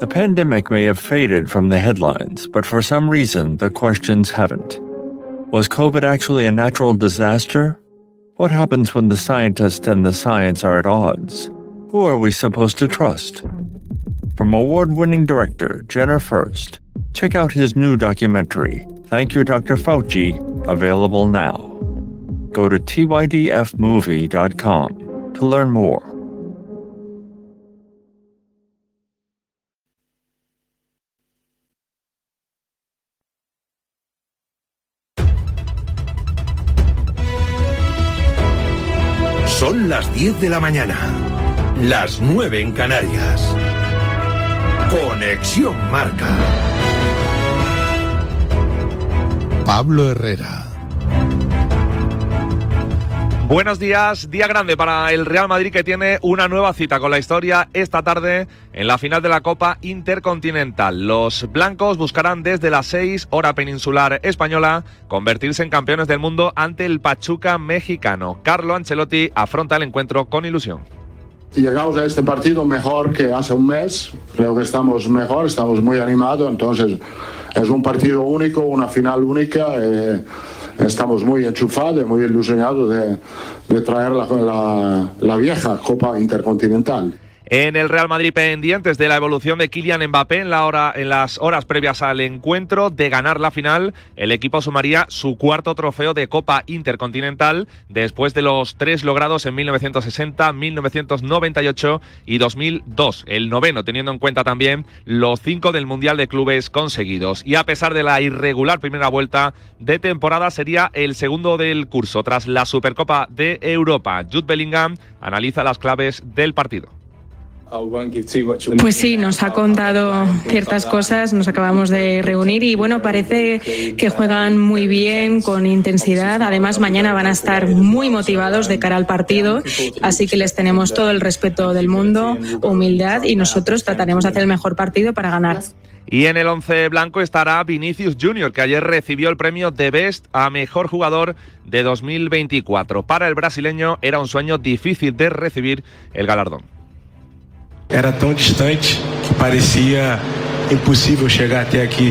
The pandemic may have faded from the headlines, but for some reason, the questions haven't. Was COVID actually a natural disaster? What happens when the scientists and the science are at odds? Who are we supposed to trust? From award-winning director Jenner Furst, check out his new documentary, Thank You, Dr. Fauci, available now. Go to tydfmovie.com to learn more. Son las 10 de la mañana, las 9 en Canarias. Conexión Marca. Pablo Herrera. Buenos días, día grande para el Real Madrid, que tiene una nueva cita con la historia esta tarde en la final de la Copa Intercontinental. Los blancos buscarán desde las 6, hora peninsular española, convertirse en campeones del mundo ante el Pachuca mexicano. Carlo Ancelotti afronta el encuentro con ilusión. Llegamos a este partido mejor que hace un mes, creo que estamos mejor, estamos muy animados, entonces es un partido único, una final única. Estamos muy enchufados, muy ilusionados de traer la vieja Copa Intercontinental. En el Real Madrid, pendientes de la evolución de Kylian Mbappé en las horas previas al encuentro. De ganar la final, el equipo sumaría su cuarto trofeo de Copa Intercontinental después de los 3 logrados en 1960, 1998 y 2002. El noveno, teniendo en cuenta también los 5 del Mundial de Clubes conseguidos. Y a pesar de la irregular primera vuelta de temporada, sería el segundo del curso tras la Supercopa de Europa. Jude Bellingham analiza las claves del partido. Pues sí, nos ha contado ciertas cosas, nos acabamos de reunir y bueno, parece que juegan muy bien, con intensidad. Además, mañana van a estar muy motivados de cara al partido, así que les tenemos todo el respeto del mundo, humildad, y nosotros trataremos de hacer el mejor partido para ganar. Y en el 11 blanco estará Vinicius Junior, que ayer recibió el premio The Best a Mejor Jugador de 2024. Para el brasileño era un sueño difícil de recibir el galardón. Era tão distante que parecia impossível chegar até aqui.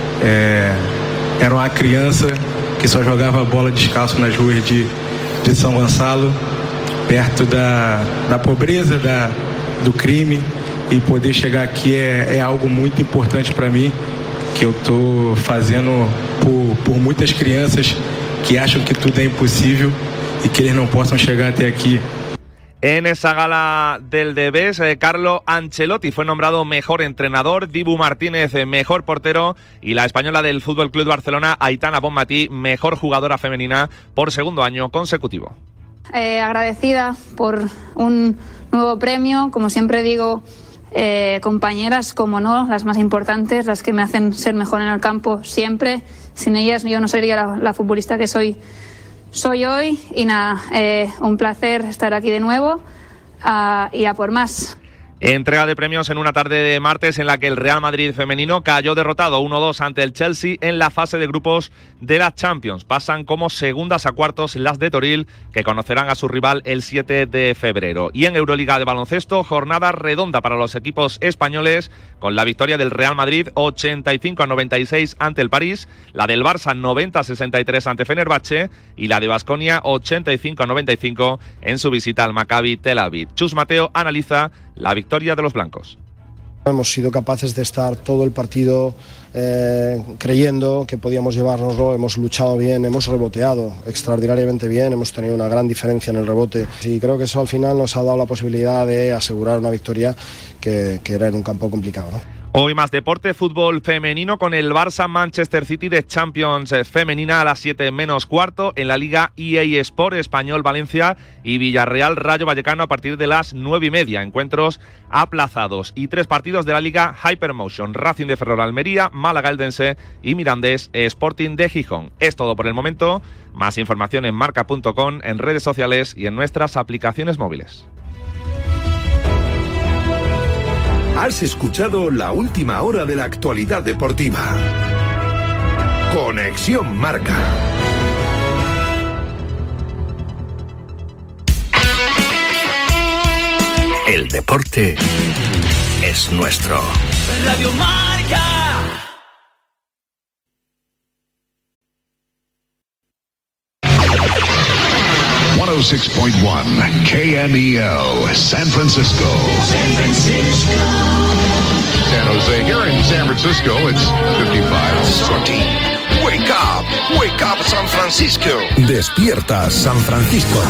Era uma criança que só jogava bola descalço nas ruas de São Gonçalo, perto da pobreza, do crime, e poder chegar aqui é algo muito importante para mim, que eu estou fazendo por muitas crianças que acham que tudo é impossível e que eles não possam chegar até aqui. En esa gala del Debes, Carlo Ancelotti fue nombrado mejor entrenador, Dibu Martínez mejor portero y la española del Fútbol Club Barcelona, Aitana Bonmatí, mejor jugadora femenina por segundo año consecutivo. Agradecida por un nuevo premio, como siempre digo, compañeras, como no, las más importantes, las que me hacen ser mejor en el campo siempre. Sin ellas yo no sería la futbolista que soy hoy, y nada, un placer estar aquí de nuevo y a por más. Entrega de premios en una tarde de martes en la que el Real Madrid femenino cayó derrotado 1-2 ante el Chelsea en la fase de grupos de la Champions. Pasan como segundas a cuartos las de Toril, que conocerán a su rival el 7 de febrero. Y en Euroliga de baloncesto, jornada redonda para los equipos españoles, con la victoria del Real Madrid 85-96 ante el París, la del Barça 90-63 ante Fenerbahce y la de Baskonia 85-95 en su visita al Maccabi Tel Aviv. Chus Mateo analiza la victoria de los blancos. Hemos sido capaces de estar todo el partido creyendo que podíamos llevárnoslo, hemos luchado bien, hemos reboteado extraordinariamente bien, hemos tenido una gran diferencia en el rebote y creo que eso al final nos ha dado la posibilidad de asegurar una victoria que era en un campo complicado, ¿no? Hoy más deporte, fútbol femenino con el Barça Manchester City de Champions femenina a las 7 menos cuarto. En la Liga EA Sport, Español Valencia y Villarreal Rayo Vallecano a partir de las 9:30. Encuentros aplazados. Y 3 partidos de la Liga Hypermotion: Racing de Ferrol Almería, Málaga Eldense y Mirandés Sporting de Gijón. Es todo por el momento. Más información en marca.com, en redes sociales y en nuestras aplicaciones móviles. Has escuchado la última hora de la actualidad deportiva. Conexión Marca. El deporte es nuestro. Radio Marca. KMEL, San Francisco. San Francisco. San Jose. Here in San Francisco, it's 55-14. Wake up San Francisco. Despierta San Francisco.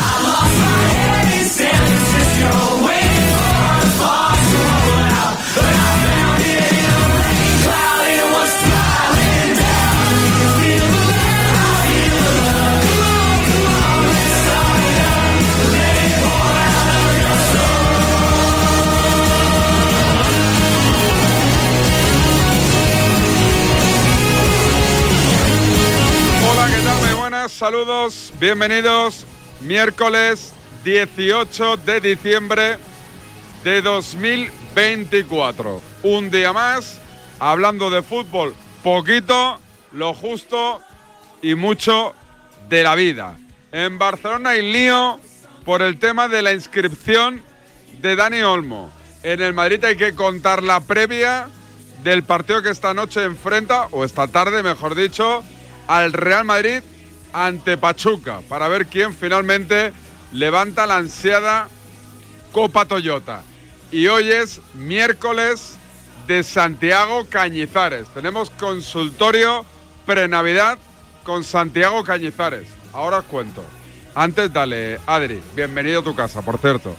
Saludos, bienvenidos. Miércoles 18 de diciembre de 2024. Un día más, hablando de fútbol, poquito, lo justo y mucho de la vida. En Barcelona hay lío por el tema de la inscripción de Dani Olmo. En el Madrid hay que contar la previa del partido que esta noche enfrenta, o esta tarde mejor dicho, al Real Madrid ante Pachuca, para ver quién finalmente levanta la ansiada Copa Toyota. Y hoy es miércoles de Santiago Cañizares. Tenemos consultorio pre-Navidad con Santiago Cañizares. Ahora os cuento. Antes, dale, Adri, bienvenido a tu casa, por cierto.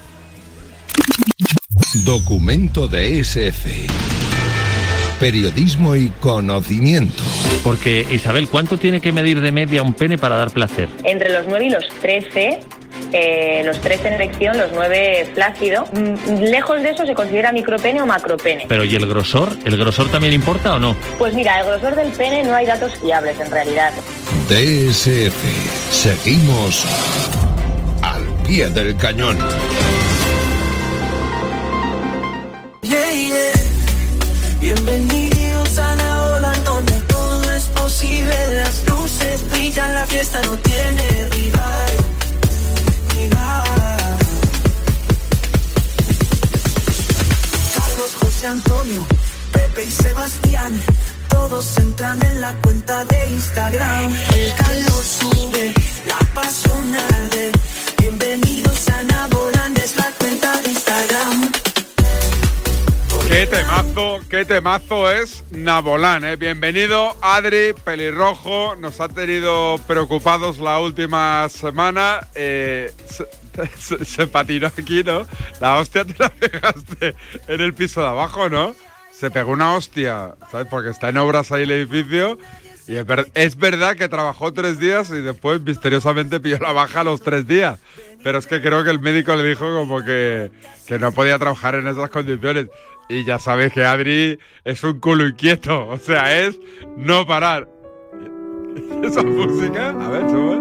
Documento de SF. Periodismo y conocimiento. Porque, Isabel, ¿cuánto tiene que medir de media un pene para dar placer? Entre los 9 y los 13, los 13 en erección, los 9 flácido. Lejos de eso se considera micropene o macropene. Pero ¿y el grosor? ¿El grosor también importa o no? Pues mira, el grosor del pene no hay datos fiables en realidad. DSF. Seguimos al pie del cañón. Bienvenidos a la ola donde todo es posible. Las luces brillan, la fiesta no tiene rival. Carlos, José Antonio, Pepe y Sebastián, todos entran en la cuenta de Instagram. El calor sube, la pasión arde. Bienvenidos a Nabolán, es la cuenta de Instagram. Qué temazo es Nabolán, ¿eh? Bienvenido, Adri, pelirrojo. Nos ha tenido preocupados la última semana. Se patinó aquí, ¿no? La hostia te la pegaste en el piso de abajo, ¿no? Se pegó una hostia, ¿sabes? Porque está en obras ahí el edificio. Y es verdad que trabajó 3 días y después misteriosamente pilló la baja a los 3 días. Pero es que creo que el médico le dijo como que no podía trabajar en esas condiciones. Y ya sabes que Adri es un culo inquieto, o sea, es no parar. Esa música, a ver, sube.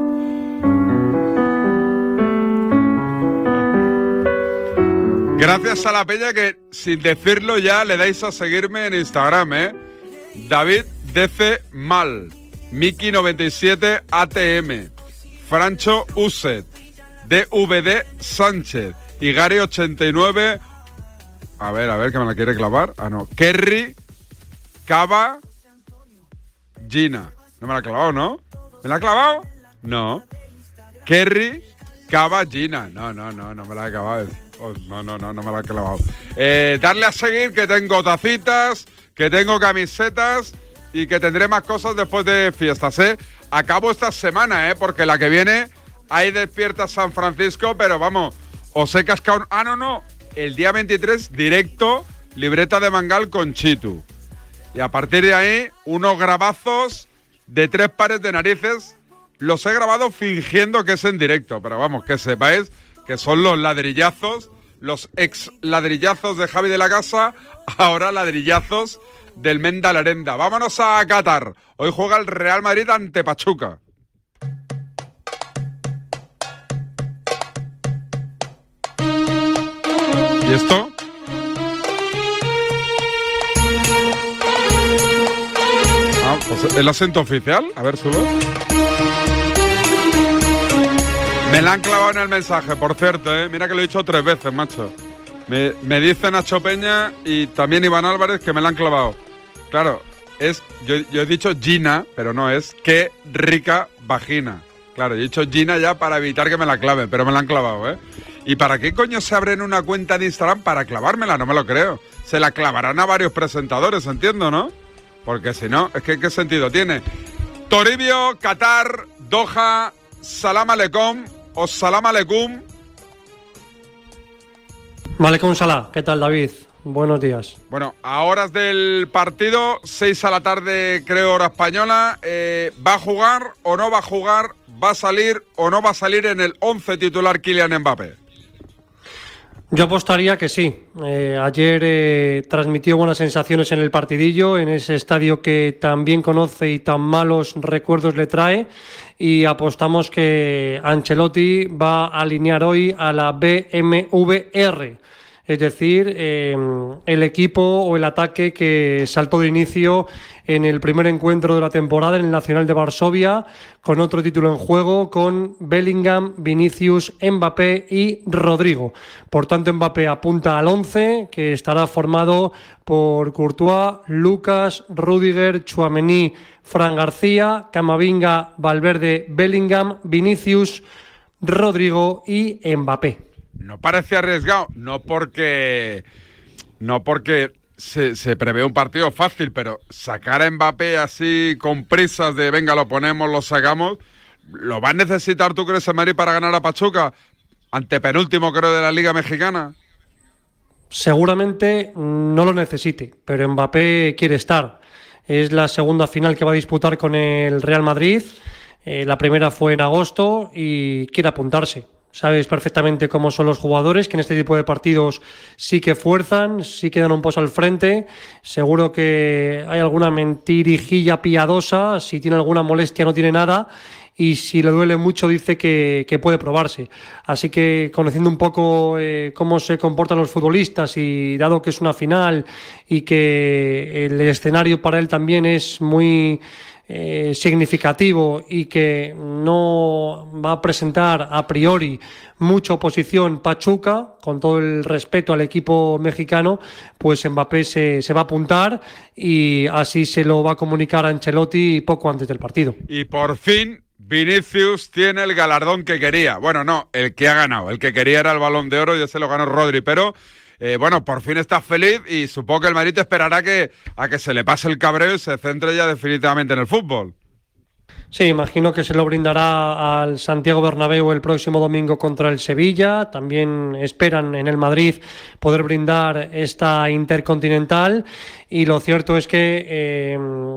Gracias a la peña que, sin decirlo ya, le dais a seguirme en Instagram, ¿eh? David DC Mal, Miki97 ATM, Francho Uset, DVD Sánchez, Igari89. A ver, que me la quiere clavar. Ah, no. Kerry, Cava, Gina. No me la ha clavado, ¿no? ¿Me la ha clavado? No. Kerry, Cava, Gina. No me la ha clavado. No me la ha clavado. Darle a seguir, que tengo tacitas, que tengo camisetas y que tendré más cosas después de fiestas, ¿eh? Acabo esta semana, porque la que viene hay Despierta San Francisco, pero vamos, os he cascado... Ah, no. El día 23, directo, libreta de Mangal con Chitu. Y a partir de ahí, unos grabazos de 3 pares de narices. Los he grabado fingiendo que es en directo, pero vamos, que sepáis que son los ladrillazos, los ex ladrillazos de Javi de la Casa, ahora ladrillazos del Menda Larenda. Vámonos a Qatar. Hoy juega el Real Madrid ante Pachuca. ¿Y esto? Ah, pues el acento oficial. A ver, sube. Me la han clavado en el mensaje, por cierto, ¿eh? Mira que lo he dicho 3 veces, macho. Me dice Nacho Peña y también Iván Álvarez que me la han clavado. Claro, yo he dicho Gina, pero no es qué rica vagina. Claro, he dicho Gina ya para evitar que me la claven, pero me la han clavado, ¿eh? ¿Y para qué coño se abren una cuenta de Instagram para clavármela? No me lo creo. Se la clavarán a varios presentadores, entiendo, ¿no? Porque si no, es que ¿qué sentido tiene? Toribio, Qatar, Doha, Salam Aleikum o Salam Aleikum. Malekum Salah, ¿qué tal, David? Buenos días. Bueno, a horas del partido, 6 a la tarde, creo, hora española. ¿Va a jugar o no va a jugar? ¿Va a salir o no va a salir en el 11 titular Kylian Mbappé? Yo apostaría que sí. Ayer transmitió buenas sensaciones en el partidillo, en ese estadio que tan bien conoce y tan malos recuerdos le trae. Y apostamos que Ancelotti va a alinear hoy a la BMVR. Es decir, el equipo o el ataque que saltó de inicio en el primer encuentro de la temporada en el Nacional de Varsovia, con otro título en juego, con Bellingham, Vinicius, Mbappé y Rodrigo. Por tanto, Mbappé apunta al 11, que estará formado por Courtois, Lucas, Rüdiger, Tchouaméni, Fran García, Camavinga, Valverde, Bellingham, Vinicius, Rodrigo y Mbappé. No parece arriesgado, no porque se prevé un partido fácil, pero sacar a Mbappé así con prisas de venga, lo ponemos, lo sacamos, ¿lo va a necesitar tú crees en Madrid para ganar a Pachuca? Antepenúltimo creo de la Liga Mexicana. Seguramente no lo necesite, pero Mbappé quiere estar. Es la segunda final que va a disputar con el Real Madrid. La primera fue en agosto y quiere apuntarse. Sabes perfectamente cómo son los jugadores, que en este tipo de partidos sí que fuerzan, sí que dan un paso al frente. Seguro que hay alguna mentirijilla piadosa, si tiene alguna molestia no tiene nada, y si le duele mucho dice que puede probarse. Así que conociendo un poco cómo se comportan los futbolistas y dado que es una final y que el escenario para él también es muy significativo y que no va a presentar a priori mucha oposición Pachuca, con todo el respeto al equipo mexicano, pues Mbappé se va a apuntar y así se lo va a comunicar a Ancelotti poco antes del partido. Y por fin Vinicius tiene el galardón que quería. Bueno, no, el que ha ganado. El que quería era el Balón de Oro y ese lo ganó Rodri, pero bueno, por fin está feliz y supongo que el Madrid esperará a que se le pase el cabreo y se centre ya definitivamente en el fútbol. Sí, imagino que se lo brindará al Santiago Bernabéu el próximo domingo contra el Sevilla. También esperan en el Madrid poder brindar esta Intercontinental y lo cierto es que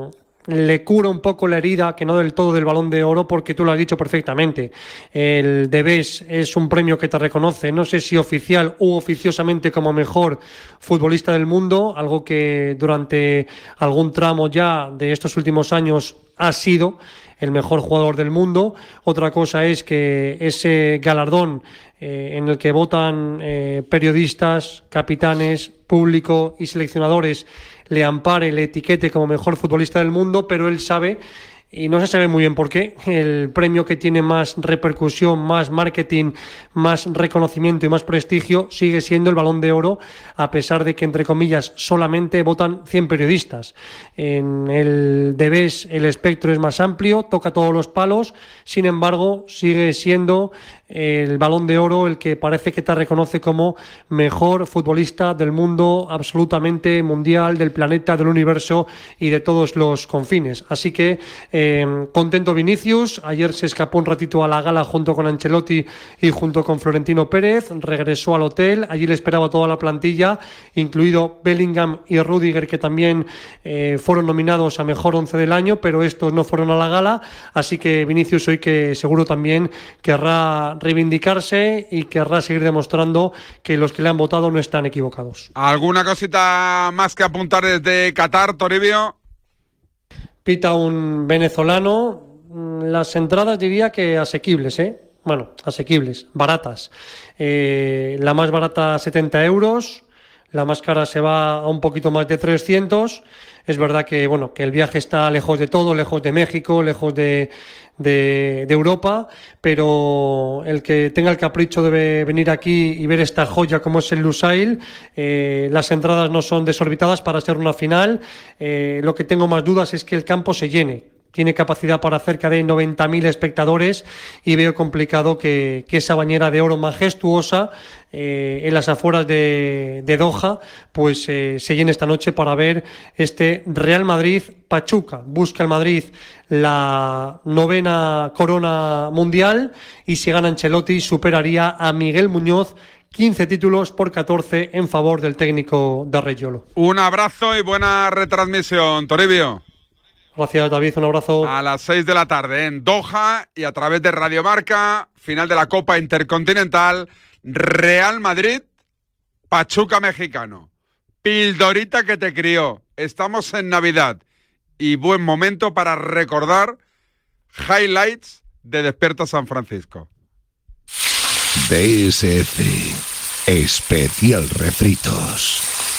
le cura un poco la herida, que no del todo del Balón de Oro, porque tú lo has dicho perfectamente. El Debes es un premio que te reconoce, no sé si oficial u oficiosamente como mejor futbolista del mundo, algo que durante algún tramo ya de estos últimos años ha sido el mejor jugador del mundo. Otra cosa es que ese galardón en el que votan periodistas, capitanes, público y seleccionadores le ampare, le etiquete como mejor futbolista del mundo, pero él sabe, y no se sabe muy bien por qué, el premio que tiene más repercusión, más marketing, más reconocimiento y más prestigio sigue siendo el Balón de Oro, a pesar de que, entre comillas, solamente votan 100 periodistas. En el Debes el espectro es más amplio, toca todos los palos, sin embargo, sigue siendo el Balón de Oro el que parece que te reconoce como mejor futbolista del mundo, absolutamente mundial, del planeta, del universo y de todos los confines. Así que contento Vinicius. Ayer se escapó un ratito a la gala junto con Ancelotti y junto con Florentino Pérez, regresó al hotel, allí le esperaba toda la plantilla, incluido Bellingham y Rüdiger, que también fueron nominados a mejor 11 del año, pero estos no fueron a la gala, así que Vinicius hoy que seguro también querrá reivindicarse y querrá seguir demostrando que los que le han votado no están equivocados. ¿Alguna cosita más que apuntar desde Qatar, Toribio? Pita un venezolano. Las entradas diría que asequibles, Bueno, asequibles, baratas. La más barata 70 euros, la más cara se va a un poquito más de 300. Es verdad que, bueno, que el viaje está lejos de todo, lejos de México, lejos de Europa, pero el que tenga el capricho de venir aquí y ver esta joya como es el Lusail, las entradas no son desorbitadas para ser una final. Lo que tengo más dudas es que el campo se llene. Tiene capacidad para cerca de 90.000 espectadores y veo complicado que esa bañera de oro majestuosa en las afueras de Doha pues se llene esta noche para ver este Real Madrid-Pachuca. Busca el Madrid la 9ª corona mundial y si gana Ancelotti superaría a Miguel Muñoz, 15 títulos por 14 en favor del técnico de Reggiolo. Un abrazo y buena retransmisión, Toribio. Gracias, David, un abrazo. A las 6 de la tarde en Doha y a través de Radio Marca, final de la Copa Intercontinental, Real Madrid, Pachuca mexicano. Pildorita que te crió. Estamos en Navidad y buen momento para recordar highlights de Despierta San Francisco. DSF, especial refritos.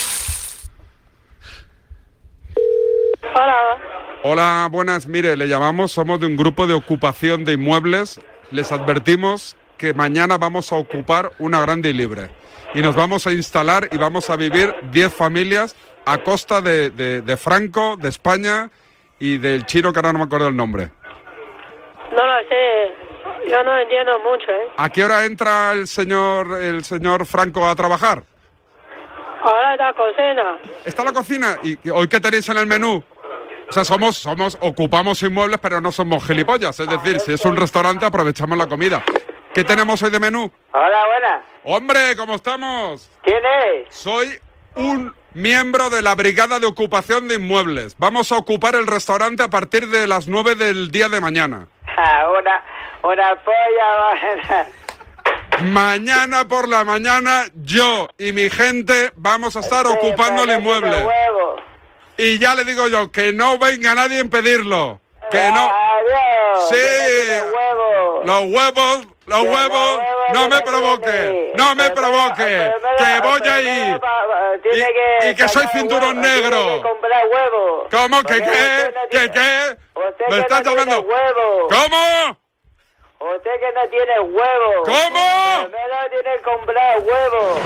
Hola. Hola, buenas. Mire, le llamamos, somos de un grupo de ocupación de inmuebles. Les advertimos que mañana vamos a ocupar una grande y libre. Y nos vamos a instalar y vamos a vivir 10 familias a costa de Franco, de España y del chino que ahora no me acuerdo el nombre. No lo sé, yo no entiendo mucho, ¿eh? ¿A qué hora entra el señor Franco a trabajar? Ahora está cocina. ¿Está en la cocina? ¿Y hoy qué tenéis en el menú? O sea, ocupamos inmuebles, pero no somos gilipollas. Es decir, si es un restaurante, aprovechamos la comida. ¿Qué tenemos hoy de menú? Hola, buenas. ¡Hombre, cómo estamos! ¿Quién es? Soy un miembro de la Brigada de Ocupación de Inmuebles. Vamos a ocupar el restaurante a partir de las 9 del día de mañana. Una polla. Mañana por la mañana, yo y mi gente vamos a estar ocupando el inmueble. Y ya le digo yo, que no venga nadie a impedirlo. Que no. Adiós. Sí. Los huevos, no me provoque. No me provoque. Que voy a ir. Y que soy cinturón negro. ¿Cómo? ¿Que qué? ¿Que qué? ¿Me estás llamando? ¿Cómo? Usted que no tiene huevo. ¿Cómo? Primero tiene que comprar huevo.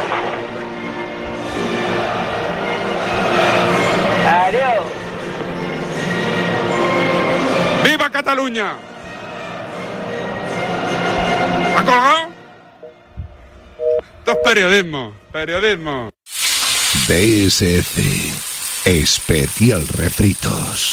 Adiós. ¡Viva Cataluña! ¿Ha colgado? Esto es periodismo. DSF, especial refritos.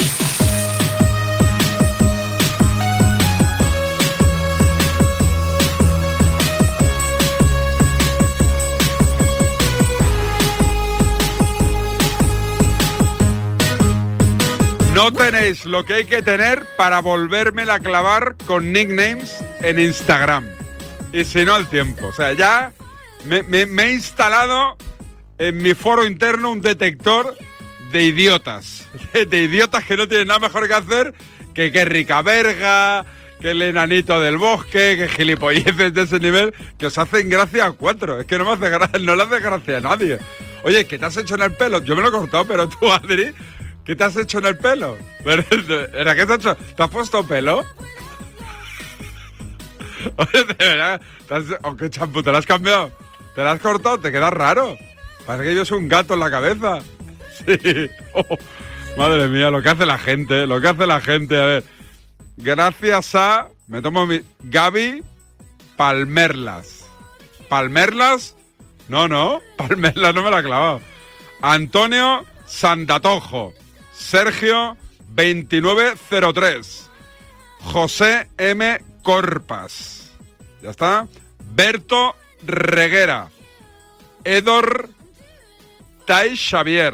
No tenéis lo que hay que tener para volvérmela a clavar con nicknames en Instagram. Y si no, al tiempo. O sea, ya me he instalado en mi foro interno un detector de idiotas. De idiotas que no tienen nada mejor que hacer que rica verga, que el enanito del bosque, que gilipolleces de ese nivel, que os hacen gracia a 4. Es que no le hace gracia a nadie. Oye, ¿qué te has hecho en el pelo? Yo me lo he cortado, pero tú, Adri, ¿qué te has hecho en el pelo? ¿Qué te has hecho? ¿Te has puesto pelo? Oye, de verdad, ¿qué champú? ¿Te lo has cambiado? ¿Te lo has cortado? Te queda raro. Parece que yo soy un gato en la cabeza. Sí. Oh, madre mía, lo que hace la gente. A ver. Gracias a... Me tomo mi... Gaby Palmerlas. ¿Palmerlas? No. Palmerlas no me la ha clavado. Antonio Santatojo. Sergio 2903. José M. Corpas. Ya está. Berto Reguera. Edor Tai Xavier.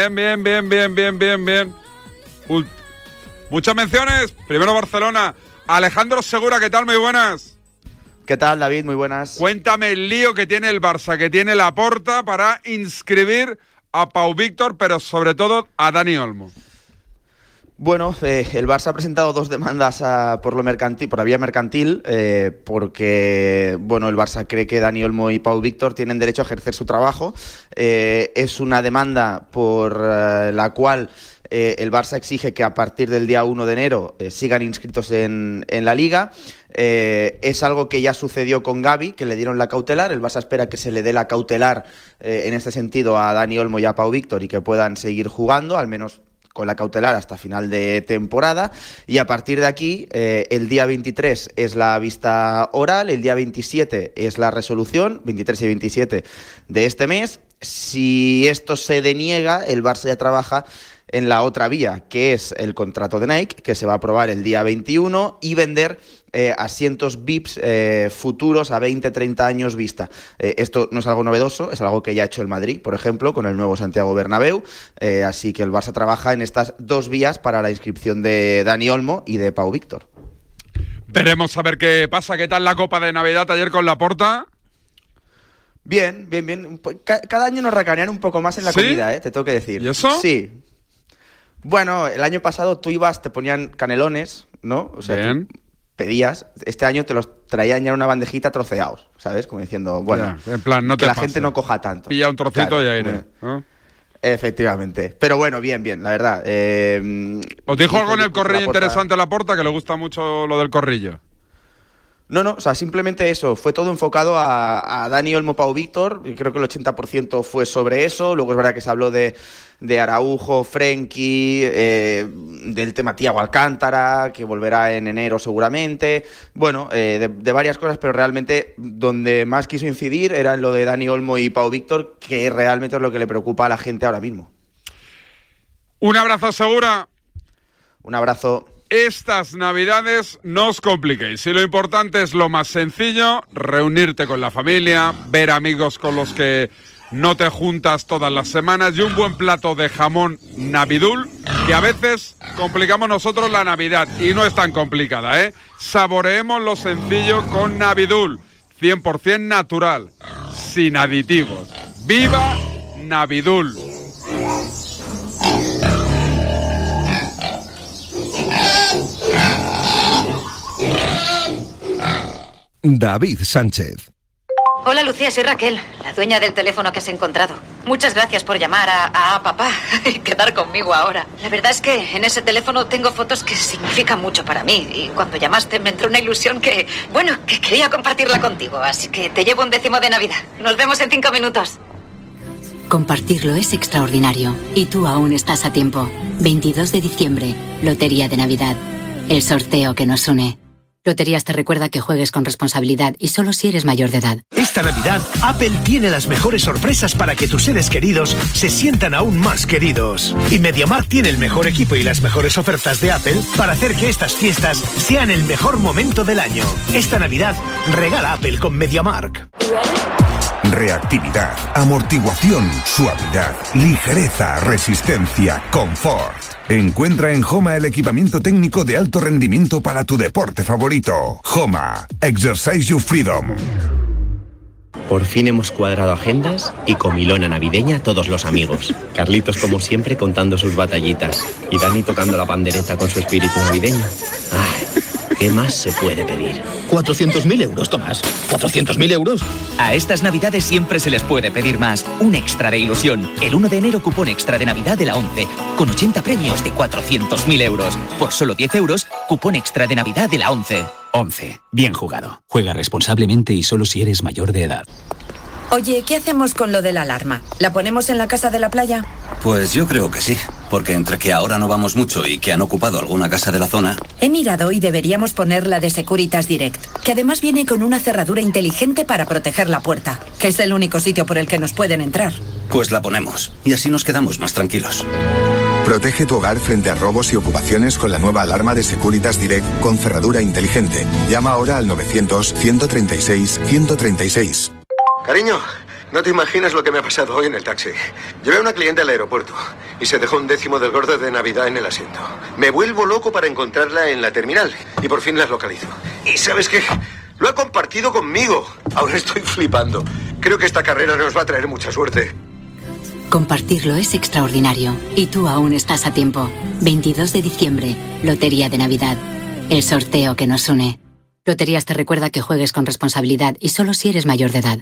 Bien. Muchas menciones. Primero Barcelona. Alejandro Segura, ¿qué tal? Muy buenas. ¿Qué tal, David? Muy buenas. Cuéntame el lío que tiene el Barça, que tiene Laporta para inscribir a Pau Víctor, pero sobre todo a Dani Olmo. Bueno, el Barça ha presentado 2 demandas por la vía mercantil, porque bueno, el Barça cree que Dani Olmo y Pau Víctor tienen derecho a ejercer su trabajo. Es una demanda por la cual el Barça exige que a partir del día 1 de enero sigan inscritos en la Liga. Es algo que ya sucedió con Gavi, que le dieron la cautelar. El Barça espera que se le dé la cautelar en este sentido a Dani Olmo y a Pau Víctor y que puedan seguir jugando, al menos con la cautelar hasta final de temporada, y a partir de aquí el día 23 es la vista oral, el día 27 es la resolución, 23 y 27 de este mes. Si esto se deniega, el Barça ya trabaja en la otra vía, que es el contrato de Nike, que se va a aprobar el día 21, y vender asientos VIPs futuros a 20-30 años vista. Esto no es algo novedoso, es algo que ya ha hecho el Madrid, por ejemplo, con el nuevo Santiago Bernabéu, así que el Barça trabaja en estas 2 vías para la inscripción de Dani Olmo y de Pau Víctor. Veremos a ver qué pasa. ¿Qué tal la Copa de Navidad ayer con Laporta? Bien. Cada año nos racanean un poco más en la comida, te tengo que decir. ¿Y eso? Sí. Bueno, el año pasado tú ibas, te ponían canelones, ¿no? O sea, bien. Pedías, este año te los traían ya en una bandejita troceados, ¿sabes? Como diciendo, bueno, ya, en plan, no que te la pase. gente no coja tanto. Pilla un trocito, claro, y aire, ¿no? Efectivamente. Pero bueno, bien, la verdad. ¿Os dijo algo en el corrillo interesante Laporta, que le gusta mucho lo del corrillo? No, o sea, simplemente eso. Fue todo enfocado a Dani Olmo, Pau Víctor, y creo que el 80% fue sobre eso. Luego es verdad que se habló de Araujo, Frenkie, del tema Thiago Alcántara, que volverá en enero seguramente. Bueno, de varias cosas, pero realmente donde más quiso incidir era en lo de Dani Olmo y Pau Víctor, que realmente es lo que le preocupa a la gente ahora mismo. Un abrazo, Segura. Un abrazo. Estas Navidades no os compliquéis. Si lo importante es lo más sencillo, reunirte con la familia, ver amigos con los que no te juntas todas las semanas y un buen plato de jamón Navidul, que a veces complicamos nosotros la Navidad y no es tan complicada, ¿eh? Saboreemos lo sencillo con Navidul, 100% natural, sin aditivos. ¡Viva Navidul! David Sánchez. Hola Lucía, soy Raquel, la dueña del teléfono que has encontrado. Muchas gracias por llamar a papá y quedar conmigo ahora. La verdad es que en ese teléfono tengo fotos que significan mucho para mí y cuando llamaste me entró una ilusión que quería compartirla contigo, así que te llevo un 10º de Navidad. Nos vemos en 5 minutos. Compartirlo es extraordinario y tú aún estás a tiempo. 22 de diciembre, Lotería de Navidad. El sorteo que nos une. Loterías te recuerda que juegues con responsabilidad y solo si eres mayor de edad. Esta Navidad, Apple tiene las mejores sorpresas para que tus seres queridos se sientan aún más queridos. Y MediaMarkt tiene el mejor equipo y las mejores ofertas de Apple para hacer que estas fiestas sean el mejor momento del año. Esta Navidad, regala Apple con MediaMarkt. Reactividad, amortiguación, suavidad, ligereza, resistencia, confort. Encuentra en Homa el equipamiento técnico de alto rendimiento para tu deporte favorito. Homa, exercise your freedom. Por fin hemos cuadrado agendas y comilona navideña a todos los amigos. Carlitos, como siempre, contando sus batallitas. Y Dani tocando la pandereta con su espíritu navideño. ¡Ay! ¿Qué más se puede pedir? 400.000 euros, Tomás. 400.000 euros. A estas Navidades siempre se les puede pedir más. Un extra de ilusión. El 1 de enero cupón extra de Navidad de la 11. Con 80 premios de 400.000 euros. Por solo 10 euros, cupón extra de Navidad de la 11. 11. Bien jugado. Juega responsablemente y solo si eres mayor de edad. Oye, ¿qué hacemos con lo de la alarma? ¿La ponemos en la casa de la playa? Pues yo creo que sí, porque entre que ahora no vamos mucho y que han ocupado alguna casa de la zona... He mirado y deberíamos poner la de Securitas Direct, que además viene con una cerradura inteligente para proteger la puerta, que es el único sitio por el que nos pueden entrar. Pues la ponemos, y así nos quedamos más tranquilos. Protege tu hogar frente a robos y ocupaciones con la nueva alarma de Securitas Direct con cerradura inteligente. Llama ahora al 900-136-136. Cariño, no te imaginas lo que me ha pasado hoy en el taxi. Llevé a una cliente al aeropuerto y se dejó un 10º del gordo de Navidad en el asiento. Me vuelvo loco para encontrarla en la terminal y por fin las localizo. ¿Y sabes qué? Lo ha compartido conmigo. Ahora estoy flipando. Creo que esta carrera nos va a traer mucha suerte. Compartirlo es extraordinario y tú aún estás a tiempo. 22 de diciembre, Lotería de Navidad. El sorteo que nos une. Loterías te recuerda que juegues con responsabilidad y solo si eres mayor de edad.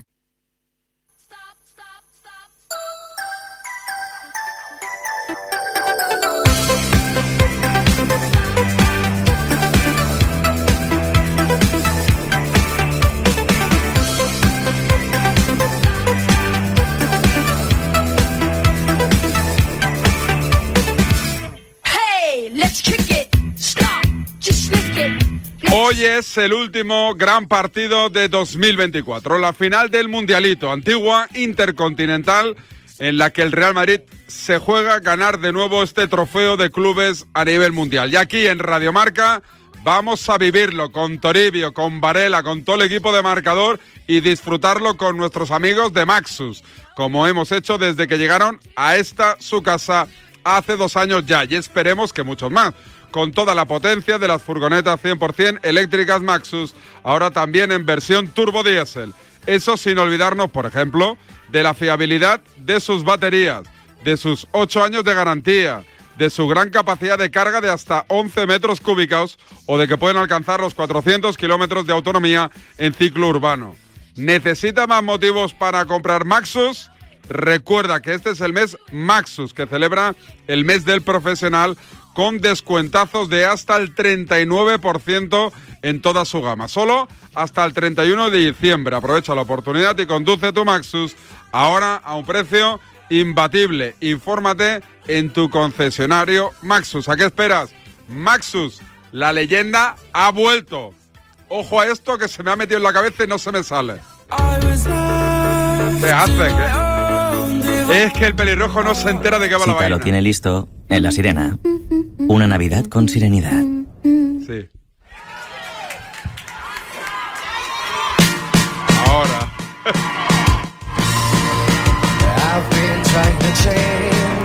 Hoy es el último gran partido de 2024, la final del Mundialito, antigua Intercontinental, en la que el Real Madrid se juega a ganar de nuevo este trofeo de clubes a nivel mundial. Y aquí en Radio Marca vamos a vivirlo con Toribio, con Varela, con todo el equipo de Marcador y disfrutarlo con nuestros amigos de Maxus, como hemos hecho desde que llegaron a esta su casa hace 2 años ya, y esperemos que muchos más. Con toda la potencia de las furgonetas 100% eléctricas Maxus, ahora también en versión turbo diésel. Eso sin olvidarnos, por ejemplo, de la fiabilidad de sus baterías, de sus 8 años de garantía, de su gran capacidad de carga de hasta 11 metros cúbicos o de que pueden alcanzar los 400 kilómetros de autonomía en ciclo urbano. ¿Necesita más motivos para comprar Maxus? Recuerda que este es el mes Maxus, que celebra el mes del profesional, con descuentazos de hasta el 39% en toda su gama. Solo hasta el 31 de diciembre. Aprovecha la oportunidad y conduce tu Maxus ahora a un precio imbatible. Infórmate en tu concesionario Maxus. ¿A qué esperas? Maxus, la leyenda ha vuelto. Ojo a esto que se me ha metido en la cabeza y no se me sale. ¿Qué hace? ¿Qué? Es que el pelirrojo no se entera de qué va la vaina. Lo tiene listo en La Sirena. Una Navidad con serenidad. Sí. Ahora. I've been trying to change.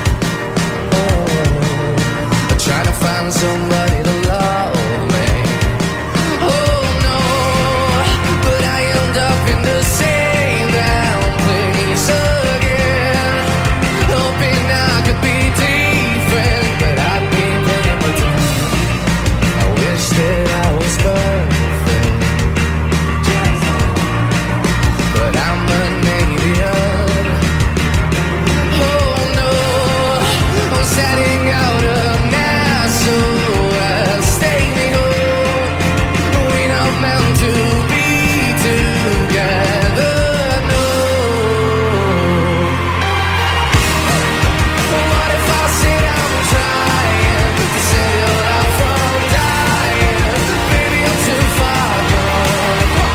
Trying to find somebody to love me. Oh no, but I end up in the same damn place again. Hoping I could be different, but I've been playing pretend. I wish that I was perfect, but I'm an idiot. Oh no, I'm setting out a mess, so stay me home. We're not meant to be together, no. What if I said I'm trying to save your life from dying? Baby, I'm too far gone.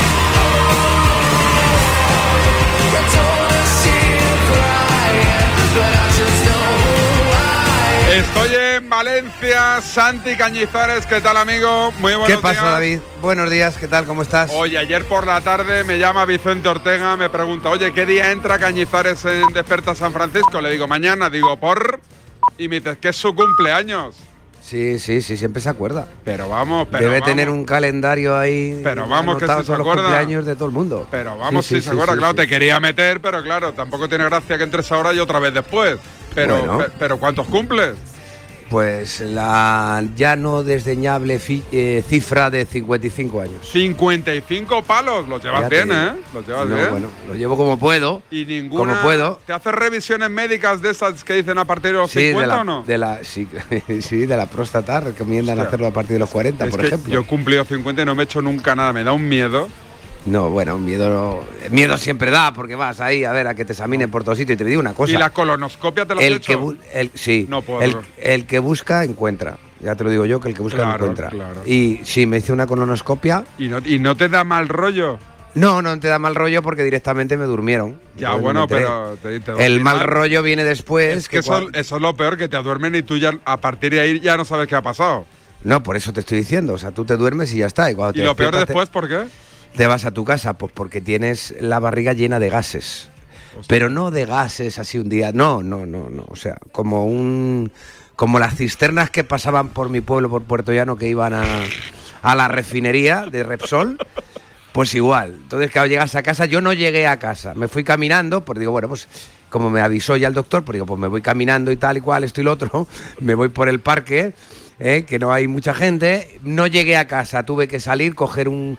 I don't wanna see you crying, but I just know who I am. Estoy en Valencia, Santi Cañizares, ¿qué tal, amigo? Muy buenos días. ¿Qué pasa, David? Buenos días, ¿qué tal? ¿Cómo estás? Oye, ayer por la tarde me llama Vicente Ortega, me pregunta, oye, ¿qué día entra Cañizares en Desperta San Francisco? Le digo, mañana, digo, ¿por? Y me dices, que es su cumpleaños. Sí, siempre se acuerda. Pero vamos, Debe tener un calendario ahí. Pero vamos, que si se los acuerda. cumpleaños de todo el mundo. Pero vamos, si se acuerda, claro, te quería meter, pero claro, tampoco tiene gracia que entres ahora y otra vez después. Pero, Bueno. pero ¿cuántos cumples? Pues la ya no desdeñable cifra de 55 años. 55 palos, los llevas Ya te bien, digo. ¿eh? Los llevas No, bien. bueno, lo llevo como puedo. Y ninguna. Como puedo. ¿Te haces revisiones médicas de esas que dicen a partir de los 50 o no? Sí, de la próstata, recomiendan Hostia. hacerlo a partir de los 40, Es por que ejemplo. yo he cumplido 50 y no me he hecho nunca nada, me da un miedo. No, bueno, miedo siempre da, porque vas ahí a ver a que te examinen por todo sitio. Y te digo una cosa. ¿Y la colonoscopia te la has el hecho? Sí, No puedo. el que busca encuentra. Ya te lo digo yo, que el que busca Claro, encuentra. claro. Y sí, me hice una colonoscopia. ¿Y no te da mal rollo? No te da mal rollo porque directamente me durmieron. Ya, Entonces, bueno, me enteré. pero... El mal rollo viene después. Es que eso es lo peor, que te duermen y tú ya a partir de ahí ya no sabes qué ha pasado. No, por eso te estoy diciendo. O sea, tú te duermes y ya está. Y, cuando ¿Y te lo peor despiertas, después por qué? te vas a tu casa, pues porque tienes la barriga llena de gases. Pero no de gases así un día. No. O sea, como las cisternas que pasaban por mi pueblo, por Puerto Llano, que iban a la refinería de Repsol. Pues igual. Entonces, claro, llegas a casa. Yo no llegué a casa. Me fui caminando, pues digo, bueno, pues como me avisó ya el doctor, pues digo, pues me voy caminando y tal y cual, esto y lo otro, me voy por el parque, que no hay mucha gente, no llegué a casa, tuve que salir, coger un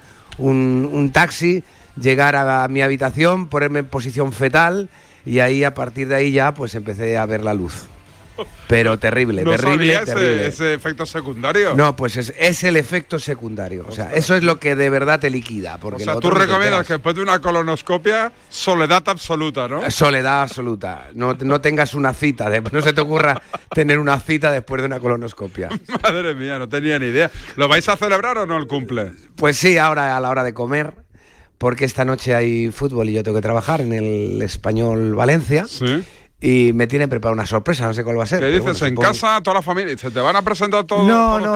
taxi, llegar a mi habitación, ponerme en posición fetal y ahí, a partir de ahí ya, pues empecé a ver la luz. Pero terrible, ¿No terrible, sabía terrible. ese efecto secundario? No, pues es el efecto secundario. O sea, eso es lo que de verdad te liquida. Porque O sea, lo tú otro no te recomiendas enteras. que después de una colonoscopia, soledad absoluta, ¿no? Soledad absoluta. No tengas una cita. No se te ocurra tener una cita después de una colonoscopia. Madre mía, no tenía ni idea. ¿Lo vais a celebrar o no el cumple? Pues sí, ahora a la hora de comer, porque esta noche hay fútbol y yo tengo que trabajar en el Español Valencia. Sí. Y me tienen preparado una sorpresa, no sé cuál va a ser. ¿Qué pero dices? bueno, ¿En supongo- casa toda la familia? ¿Se te van a presentar todos?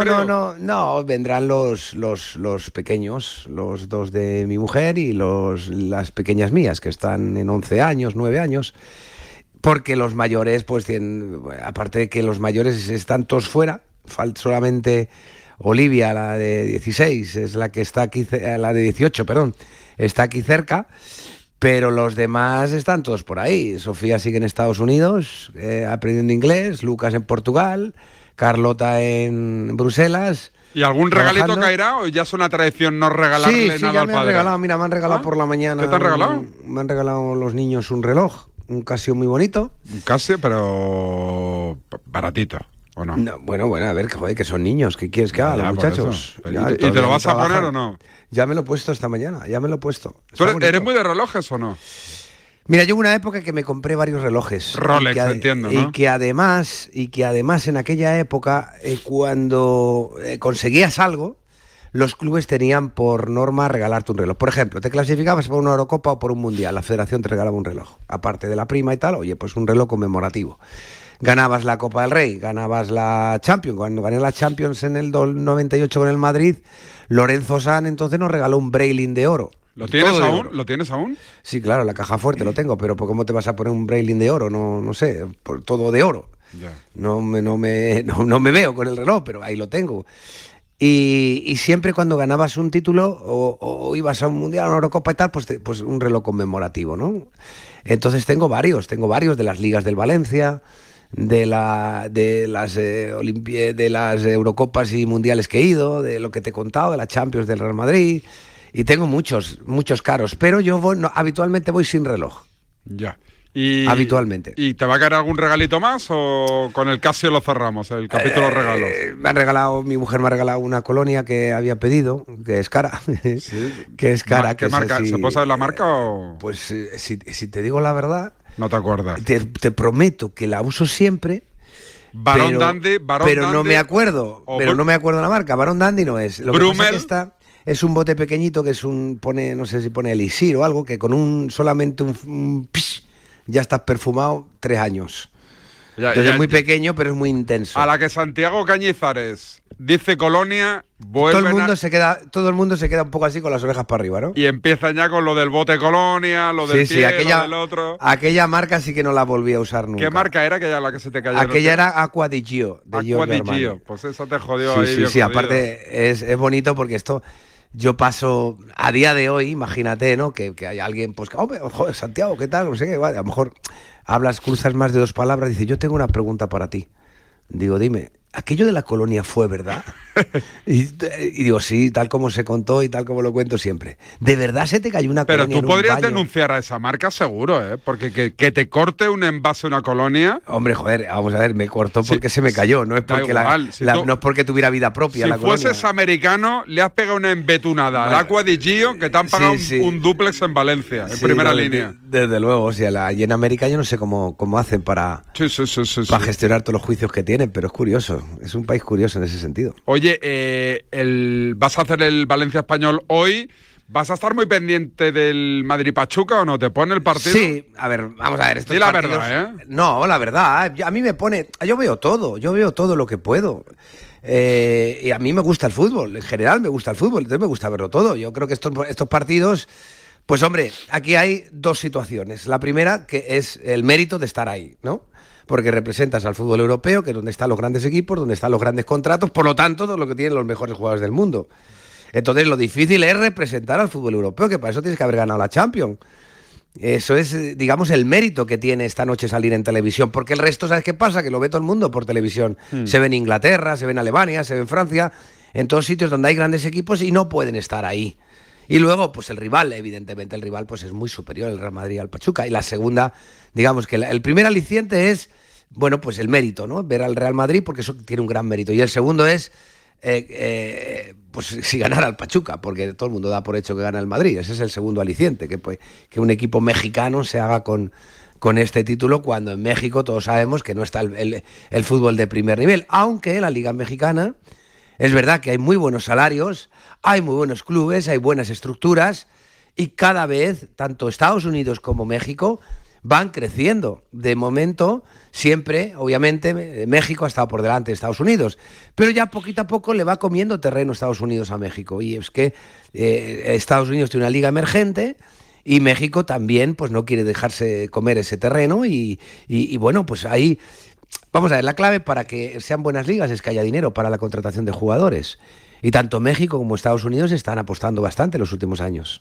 No, vendrán los pequeños, los dos de mi mujer y las pequeñas mías, que están en 11 años, 9 años, porque los mayores, pues tienen, aparte de que los mayores están todos fuera, falta solamente Olivia, la de 16, es la que está aquí, la de 18, perdón, está aquí cerca. Pero los demás están todos por ahí. Sofía sigue en Estados Unidos, aprendiendo inglés, Lucas en Portugal, Carlota en Bruselas. ¿Y algún regalito trabajando. caerá o ya es una tradición no regalarle Sí, nada ya al me han padre? regalado, mira, me han regalado ¿Ah? por la mañana. ¿Qué te han regalado? Me han regalado los niños un reloj, un Casio muy bonito. Un Casio, pero baratito, ¿o no? No, bueno, a ver, joder, que son niños, ¿qué quieres que haga, Ya, los por muchachos? eso. Ya, ¿Y te todavía lo no vas a poner trabajan. o no? Ya me lo he puesto esta mañana, ya me lo he puesto. ¿Tú Está eres bonito. muy de relojes o no? Mira, yo hubo una época que me compré varios relojes. Rolex, y que, entiendo, ¿no? Y que además en aquella época, cuando conseguías algo, los clubes tenían por norma regalarte un reloj. Por ejemplo, te clasificabas por una Eurocopa o por un Mundial, la federación te regalaba un reloj. Aparte de la prima y tal, oye, pues un reloj conmemorativo. Ganabas la Copa del Rey, ganabas la Champions. Cuando gané la Champions en el 98 con el Madrid, Lorenzo San entonces nos regaló un Breitling de oro. ¿Lo tienes Todo de aún? oro. ¿Lo tienes aún? Sí, claro, la caja fuerte lo tengo, pero ¿cómo te vas a poner un Breitling de oro? No sé, por todo de oro. Ya. No me veo con el reloj, pero ahí lo tengo. Y siempre cuando ganabas un título o ibas a un mundial, a una Eurocopa y tal, pues un reloj conmemorativo, ¿no? Entonces tengo varios de las ligas del Valencia, de las Eurocopas y mundiales que he ido, de lo que te he contado, de la Champions del Real Madrid. Y tengo muchos caros, pero yo habitualmente voy sin reloj. Ya. Y, habitualmente. ¿Y te va a caer algún regalito más o con el Casio lo cerramos, el capítulo regalos? Mi mujer me ha regalado una colonia que había pedido, que es cara. Que es cara. ¿Qué que marca? ¿Se puede saber la marca o...? Pues si te digo la verdad... No te acuerdas. Te prometo que la uso siempre. Barón Dandy, pero no me acuerdo. Pero no me acuerdo la marca. Barón Dandy no es. Lo que pasa es que es un bote pequeñito que es no sé si pone elixir o algo, que con solamente un psh, ya estás perfumado 3 años. Entonces es muy pequeño, pero es muy intenso. A la que Santiago Cañizares dice colonia, vuelven todo el mundo se queda un poco así con las orejas para arriba, ¿no? Y empiezan ya con lo del bote colonia, lo del pie, lo del otro. Aquella marca sí que no la volví a usar nunca. ¿Qué marca era aquella la que se te cayó? Aquella era Acqua di Gio, de Giorgio Acqua di Armani. Gio, pues esa te jodió Sí, ahí. sí, bien sí, jodido. aparte es bonito porque esto... Yo paso, a día de hoy, imagínate, ¿no? Que hay alguien, pues, hombre, joder, Santiago, ¿qué tal? No sé qué, vale, a lo mejor cruzas más de 2 palabras, dice, yo tengo una pregunta para ti. Digo, dime, ¿aquello de la colonia fue verdad? y digo, sí, tal como se contó y tal como lo cuento siempre. ¿De verdad se te cayó una Pero colonia tú en un podrías baño? denunciar a esa marca seguro, ¿eh? Porque que te corte un envase una colonia... Hombre, joder, vamos a ver, me cortó porque se me cayó, no es da porque, igual, no es porque tuviera vida propia Si la colonia. fueses americano, le has pegado una embetunada al Acqua di Gio, que te han pagado un dúplex en Valencia, en primera línea. Desde luego, o sea, allí en América yo no sé cómo hacen para gestionar todos los juicios que tienen, pero es curioso, es un país curioso en ese sentido. Oye, ¿vas a hacer el Valencia Español hoy? ¿Vas a estar muy pendiente del Madrid-Pachuca o no? ¿Te pone el partido? Sí, a ver, vamos a ver. Di la verdad, ¿eh? No, la verdad, a mí me pone... Yo veo todo lo que puedo. Y a mí me gusta el fútbol, en general me gusta el fútbol, entonces me gusta verlo todo. Yo creo que estos partidos... Pues hombre, aquí hay 2 situaciones. La primera, que es el mérito de estar ahí, ¿no? Porque representas al fútbol europeo, que es donde están los grandes equipos, donde están los grandes contratos, por lo tanto, todo lo que tienen los mejores jugadores del mundo. Entonces, lo difícil es representar al fútbol europeo, que para eso tienes que haber ganado la Champions. Eso es, digamos, el mérito que tiene esta noche salir en televisión, porque el resto, ¿sabes qué pasa? Que lo ve todo el mundo por televisión. Se ve en Inglaterra, se ve en Alemania, se ve en Francia, en todos sitios donde hay grandes equipos y no pueden estar ahí. Y luego, pues el rival, evidentemente, el rival pues es muy superior, el Real Madrid al Pachuca. Y la segunda, digamos que el primer aliciente es, bueno, pues el mérito, ¿no? Ver al Real Madrid, porque eso tiene un gran mérito. Y el segundo es, pues si ganara al Pachuca, porque todo el mundo da por hecho que gana el Madrid. Ese es el segundo aliciente, que un equipo mexicano se haga con este título, cuando en México todos sabemos que no está el fútbol de primer nivel. Aunque la Liga Mexicana, es verdad que hay muy buenos salarios, hay muy buenos clubes, hay buenas estructuras, y cada vez, tanto Estados Unidos como México, van creciendo. De momento, siempre, obviamente, México ha estado por delante de Estados Unidos, pero ya poquito a poco le va comiendo terreno Estados Unidos a México. Y es que Estados Unidos tiene una liga emergente y México también pues no quiere dejarse comer ese terreno y bueno, pues ahí, vamos a ver, la clave para que sean buenas ligas es que haya dinero para la contratación de jugadores. Y tanto México como Estados Unidos están apostando bastante en los últimos años.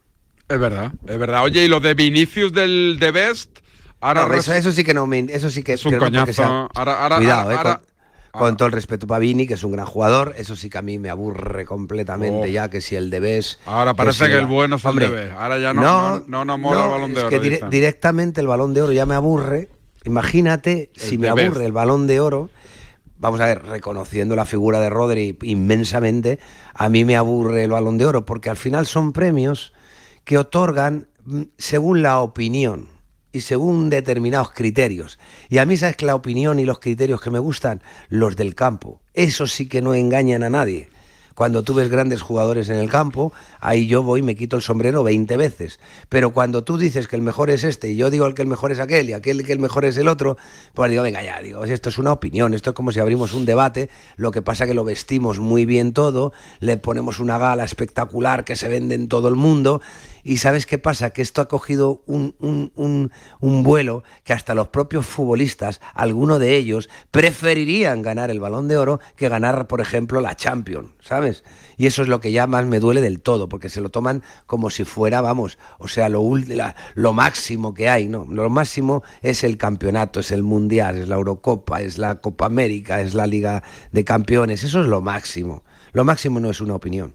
Es verdad, es verdad. Oye, ¿y lo de Vinicius del The Best? Ahora no, eso sí que no me... Eso sí que es un coñazo. Cuidado, con todo el respeto para Vini, que es un gran jugador, eso sí que a mí me aburre completamente ya, que si el The Best... Ahora parece que el bueno es el The Best. Ahora ya no mola el Balón de Oro. Es que directamente el Balón de Oro ya me aburre. Imagínate si me aburre el Balón de Oro. Vamos a ver, reconociendo la figura de Rodri inmensamente, a mí me aburre el Balón de Oro, porque al final son premios que otorgan según la opinión y según determinados criterios. Y a mí, ¿sabes que la opinión y los criterios que me gustan? Los del campo. Eso sí que no engañan a nadie. Cuando tú ves grandes jugadores en el campo, ahí yo voy y me quito el sombrero 20 veces. Pero cuando tú dices que el mejor es este, y yo digo que el mejor es aquel, y aquel que el mejor es el otro, pues digo, venga ya, esto es una opinión, esto es como si abrimos un debate, lo que pasa que lo vestimos muy bien todo, le ponemos una gala espectacular que se vende en todo el mundo, y ¿sabes qué pasa? Que esto ha cogido un vuelo que hasta los propios futbolistas, algunos de ellos, preferirían ganar el Balón de Oro que ganar, por ejemplo, la Champions, ¿sabes? Y eso es lo que ya más me duele del todo, porque se lo toman como si fuera, vamos, o sea, lo máximo que hay, ¿no? Lo máximo es el campeonato, es el Mundial, es la Eurocopa, es la Copa América, es la Liga de Campeones, eso es lo máximo. Lo máximo no es una opinión.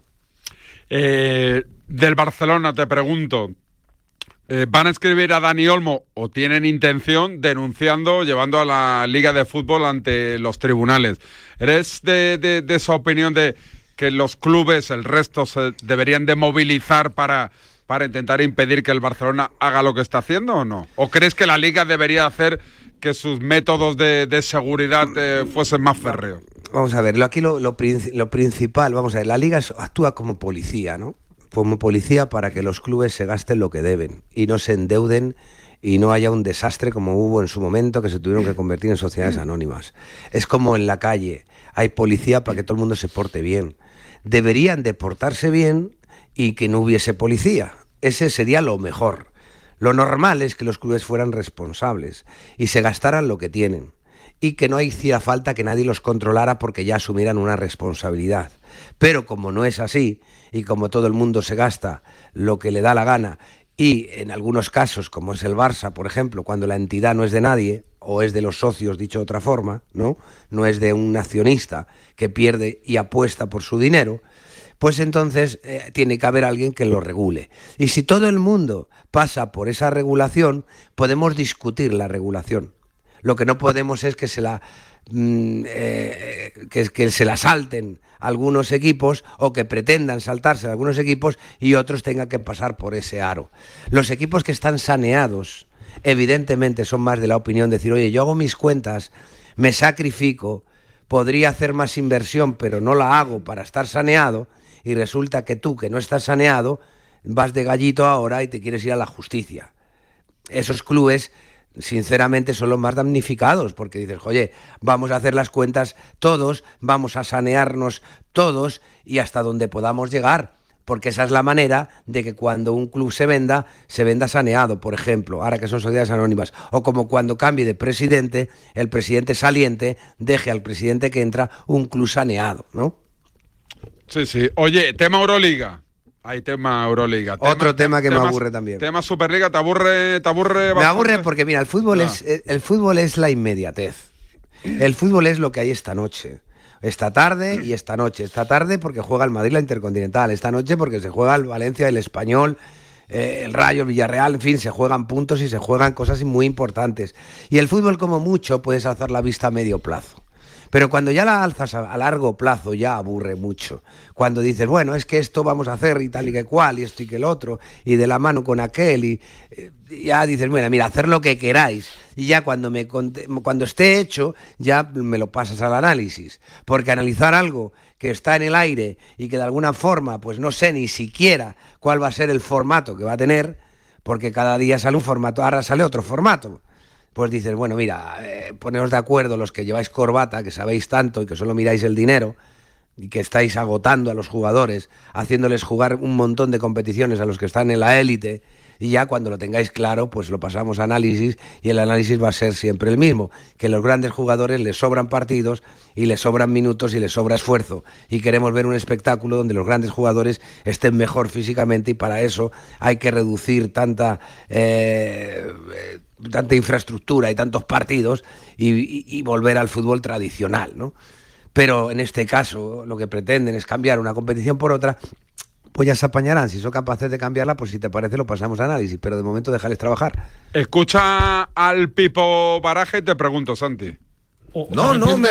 Del Barcelona te pregunto, ¿van a escribir a Dani Olmo o tienen intención denunciando, llevando a la Liga de Fútbol ante los tribunales? ¿Eres de esa opinión de que los clubes, el resto, se deberían de movilizar para intentar impedir que el Barcelona haga lo que está haciendo o no? ¿O crees que la Liga debería hacer que sus métodos de seguridad fuesen más férreos? Vamos a ver, aquí lo principal, vamos a ver, la Liga actúa como policía, ¿no? Como policía para que los clubes se gasten lo que deben y no se endeuden y no haya un desastre como hubo en su momento, que se tuvieron que convertir en sociedades anónimas. Es como en la calle, hay policía para que todo el mundo se porte bien. Deberían de portarse bien y que no hubiese policía. Ese sería lo mejor. Lo normal es que los clubes fueran responsables y se gastaran lo que tienen, y que no hiciera falta que nadie los controlara porque ya asumieran una responsabilidad. Pero como no es así, y como todo el mundo se gasta lo que le da la gana, y en algunos casos, como es el Barça, por ejemplo, cuando la entidad no es de nadie, o es de los socios, dicho de otra forma, ¿no? No es de un accionista que pierde y apuesta por su dinero, pues entonces tiene que haber alguien que lo regule. Y si todo el mundo pasa por esa regulación, podemos discutir la regulación. Lo que no podemos es que se la salten algunos equipos o que pretendan saltarse algunos equipos y otros tengan que pasar por ese aro. Los equipos que están saneados, evidentemente, son más de la opinión de decir, oye, yo hago mis cuentas, me sacrifico, podría hacer más inversión, pero no la hago para estar saneado, y resulta que tú, que no estás saneado, vas de gallito ahora y te quieres ir a la justicia. Esos clubes, sinceramente, son los más damnificados, porque dices, oye, vamos a hacer las cuentas todos, vamos a sanearnos todos y hasta donde podamos llegar, porque esa es la manera de que cuando un club se venda saneado, por ejemplo, ahora que son sociedades anónimas, o como cuando cambie de presidente, el presidente saliente deje al presidente que entra un club saneado, ¿no? Sí, sí. Oye, tema Euroliga. Hay tema Euroliga. Otro tema que me aburre también. Tema Superliga, ¿te aburre bastante? Me aburre porque, mira, el fútbol es la inmediatez. El fútbol es lo que hay esta noche. Esta tarde y esta noche. Esta tarde porque juega el Madrid la Intercontinental. Esta noche porque se juega el Valencia, el Español, el Rayo, el Villarreal. En fin, se juegan puntos y se juegan cosas muy importantes. Y el fútbol, como mucho, puedes alzar la vista a medio plazo. Pero cuando ya la alzas a largo plazo ya aburre mucho. Cuando dices, bueno, es que esto vamos a hacer y tal y que cual, y esto y que el otro, y de la mano con aquel, y ya dices, bueno, mira, hacer lo que queráis. Y ya cuando esté hecho, ya me lo pasas al análisis. Porque analizar algo que está en el aire y que de alguna forma, pues no sé ni siquiera cuál va a ser el formato que va a tener, porque cada día sale un formato, ahora sale otro formato. Pues dices, bueno, mira, poneos de acuerdo los que lleváis corbata, que sabéis tanto y que solo miráis el dinero y que estáis agotando a los jugadores, haciéndoles jugar un montón de competiciones a los que están en la élite, y ya cuando lo tengáis claro, pues lo pasamos a análisis, y el análisis va a ser siempre el mismo, que a los grandes jugadores les sobran partidos y les sobran minutos y les sobra esfuerzo, y queremos ver un espectáculo donde los grandes jugadores estén mejor físicamente, y para eso hay que reducir tanta infraestructura y tantos partidos y volver al fútbol tradicional, ¿no? Pero en este caso lo que pretenden es cambiar una competición por otra, pues ya se apañarán. Si son capaces de cambiarla, pues si te parece lo pasamos a análisis, pero de momento déjales trabajar. Escucha al Pipo Baraja y te pregunto, Santi. No me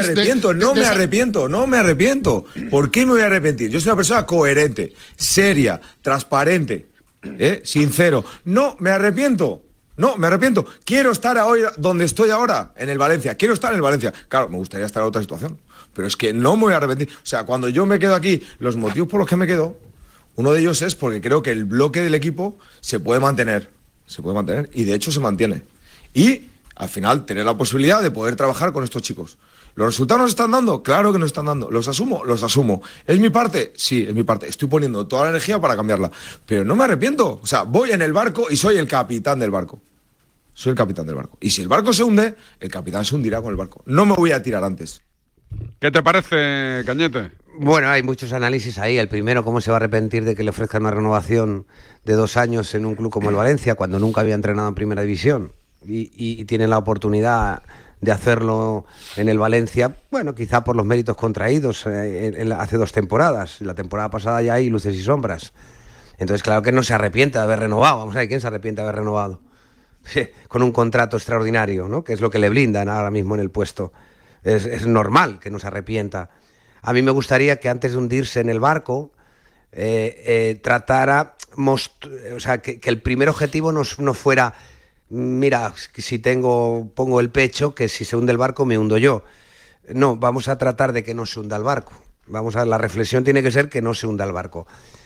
arrepiento. ¿Por qué me voy a arrepentir? Yo soy una persona coherente, seria, transparente, sincero. No me arrepiento. Quiero estar hoy donde estoy ahora, en el Valencia. Quiero estar en el Valencia. Claro, me gustaría estar en otra situación, pero es que no me voy a arrepentir. O sea, cuando yo me quedo aquí, los motivos por los que me quedo, uno de ellos es porque creo que el bloque del equipo se puede mantener, y de hecho se mantiene. Y al final tener la posibilidad de poder trabajar con estos chicos. ¿Los resultados nos están dando? Claro que nos están dando. ¿Los asumo? Los asumo. ¿Es mi parte? Sí, es mi parte. Estoy poniendo toda la energía para cambiarla. Pero no me arrepiento. O sea, voy en el barco y soy el capitán del barco. Soy el capitán del barco. Y si el barco se hunde, el capitán se hundirá con el barco. No me voy a tirar antes. ¿Qué te parece, Cañete? Bueno, hay muchos análisis ahí. El primero, cómo se va a arrepentir de que le ofrezcan una renovación de 2 años en un club como el Valencia, cuando nunca había entrenado en Primera División y tiene la oportunidad de hacerlo en el Valencia, bueno, quizá por los méritos contraídos hace 2 temporadas. La temporada pasada ya hay luces y sombras. Entonces, claro que no se arrepiente de haber renovado. Vamos a ver, ¿quién se arrepiente de haber renovado? Con un contrato extraordinario, ¿no? Que es lo que le blindan ahora mismo en el puesto. Es normal que no se arrepienta. A mí me gustaría que antes de hundirse en el barco tratara, o sea, que el primer objetivo no fuera, mira, si pongo el pecho, que si se hunde el barco me hundo yo. No, vamos a tratar de que no se hunda el barco. La reflexión tiene que ser que no se hunda el barco.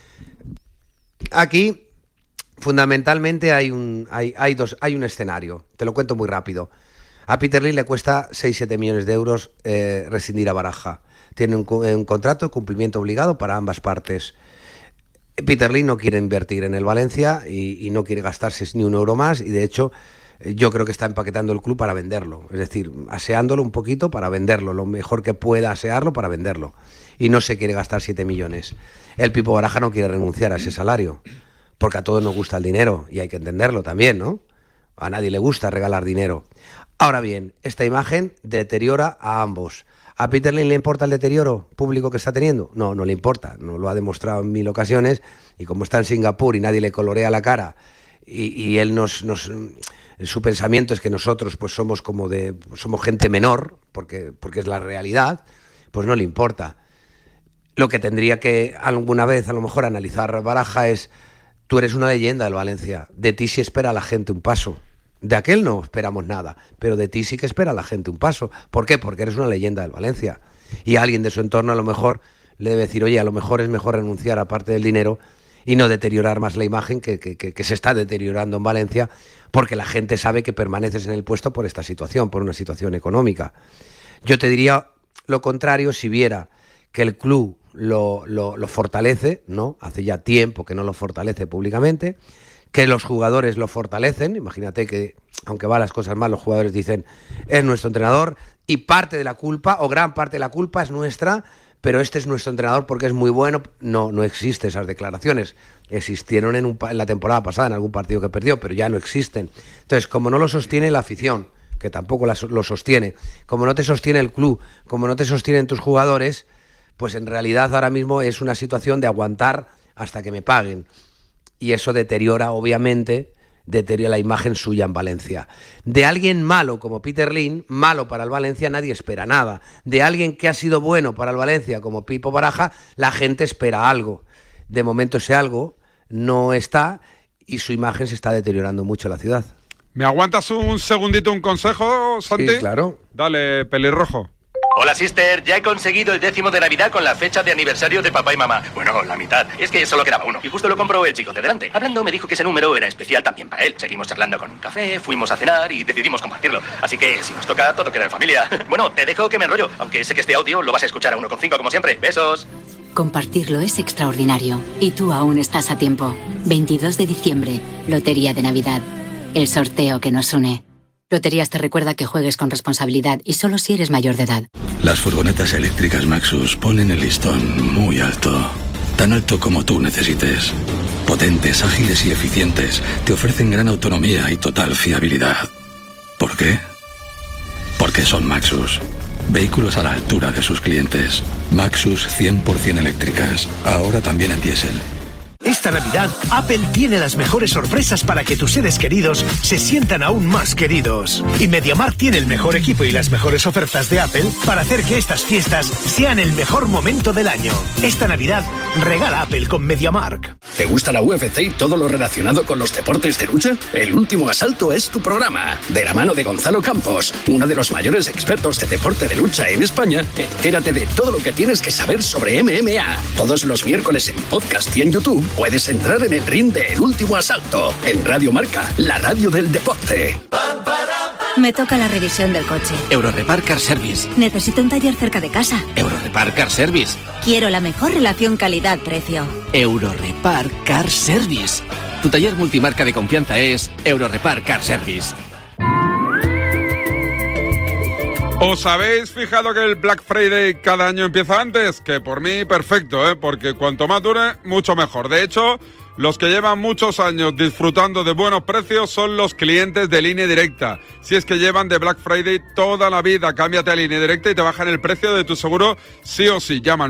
Aquí fundamentalmente hay un escenario, te lo cuento muy rápido. A Peter Lim le cuesta 6-7 millones de euros rescindir a Baraja. Tiene un contrato de cumplimiento obligado para ambas partes. Peter Lim no quiere invertir en el Valencia y no quiere gastarse ni un euro más, y de hecho yo creo que está empaquetando el club para venderlo, es decir, aseándolo un poquito para venderlo, lo mejor que pueda asearlo para venderlo, y no se quiere gastar 7 millones. El Pipo Baraja no quiere renunciar a ese salario, porque a todos nos gusta el dinero, y hay que entenderlo también, ¿no? A nadie le gusta regalar dinero. Ahora bien, esta imagen deteriora a ambos. ¿A Peter Lim le importa el deterioro público que está teniendo? No, no le importa, no lo ha demostrado en 1000 ocasiones, y como está en Singapur y nadie le colorea la cara, y él su pensamiento es que nosotros pues somos gente menor, porque es la realidad, pues no le importa. Lo que tendría que alguna vez a lo mejor analizar Baraja es: tú eres una leyenda del Valencia, de ti sí espera la gente un paso. De aquel no esperamos nada, pero de ti sí que espera la gente un paso. ¿Por qué? Porque eres una leyenda del Valencia. Y alguien de su entorno a lo mejor le debe decir: oye, a lo mejor es mejor renunciar a parte del dinero y no deteriorar más la imagen que se está deteriorando en Valencia, porque la gente sabe que permaneces en el puesto por esta situación, por una situación económica. Yo te diría lo contrario si viera que el club lo fortalece, ¿no? Hace ya tiempo que no lo fortalece públicamente, que los jugadores lo fortalecen. Imagínate que, aunque van las cosas mal, los jugadores dicen: es nuestro entrenador y parte de la culpa, o gran parte de la culpa, es nuestra, pero este es nuestro entrenador porque es muy bueno. No existen esas declaraciones. Existieron en la temporada pasada en algún partido que perdió, pero ya no existen. Entonces, como no lo sostiene la afición, que tampoco lo sostiene, como no te sostiene el club, como no te sostienen tus jugadores, pues en realidad ahora mismo es una situación de aguantar hasta que me paguen. Y eso deteriora, obviamente, la imagen suya en Valencia. De alguien malo como Peter Lim, malo para el Valencia, nadie espera nada. De alguien que ha sido bueno para el Valencia como Pipo Baraja, la gente espera algo. De momento ese algo no está y su imagen se está deteriorando mucho en la ciudad. ¿Me aguantas un segundito un consejo, Santi? Sí, claro. Dale, pelirrojo. Hola, sister. Ya he conseguido el 10º de Navidad con la fecha de aniversario de papá y mamá. Bueno, la mitad. Es que solo quedaba uno. Y justo lo compró el chico de delante. Hablando, me dijo que ese número era especial también para él. Seguimos charlando con un café, fuimos a cenar y decidimos compartirlo. Así que, si nos toca, todo queda en familia. Bueno, te dejo que me enrollo. Aunque sé que este audio lo vas a escuchar a 1,5 como siempre. Besos. Compartirlo es extraordinario. Y tú aún estás a tiempo. 22 de diciembre, Lotería de Navidad. El sorteo que nos une. Loterías te recuerda que juegues con responsabilidad y solo si eres mayor de edad. Las furgonetas eléctricas Maxus ponen el listón muy alto. Tan alto como tú necesites. Potentes, ágiles y eficientes. Te ofrecen gran autonomía y total fiabilidad. ¿Por qué? Porque son Maxus. Vehículos a la altura de sus clientes. Maxus 100% eléctricas. Ahora también en diésel. Esta Navidad, Apple tiene las mejores sorpresas para que tus seres queridos se sientan aún más queridos. Y MediaMarkt tiene el mejor equipo y las mejores ofertas de Apple para hacer que estas fiestas sean el mejor momento del año. Esta Navidad, regala Apple con MediaMarkt. ¿Te gusta la UFC y todo lo relacionado con los deportes de lucha? El Último Asalto es tu programa. De la mano de Gonzalo Campos, uno de los mayores expertos de deporte de lucha en España, entérate de todo lo que tienes que saber sobre MMA. Todos los miércoles en podcast y en YouTube puedes entrar en el ring de El Último Asalto, en Radio Marca, la radio del deporte. Me toca la revisión del coche. Eurorepar Car Service. Necesito un taller cerca de casa. Eurorepar Car Service. Quiero la mejor relación calidad-precio. Eurorepar Car Service. Tu taller multimarca de confianza es Eurorepar Car Service. ¿Os habéis fijado que el Black Friday cada año empieza antes? Que por mí perfecto, porque cuanto más dure, mucho mejor. De hecho, los que llevan muchos años disfrutando de buenos precios son los clientes de Línea Directa. Si es que llevan de Black Friday toda la vida, cámbiate a Línea Directa y te bajan el precio de tu seguro sí o sí. Llama al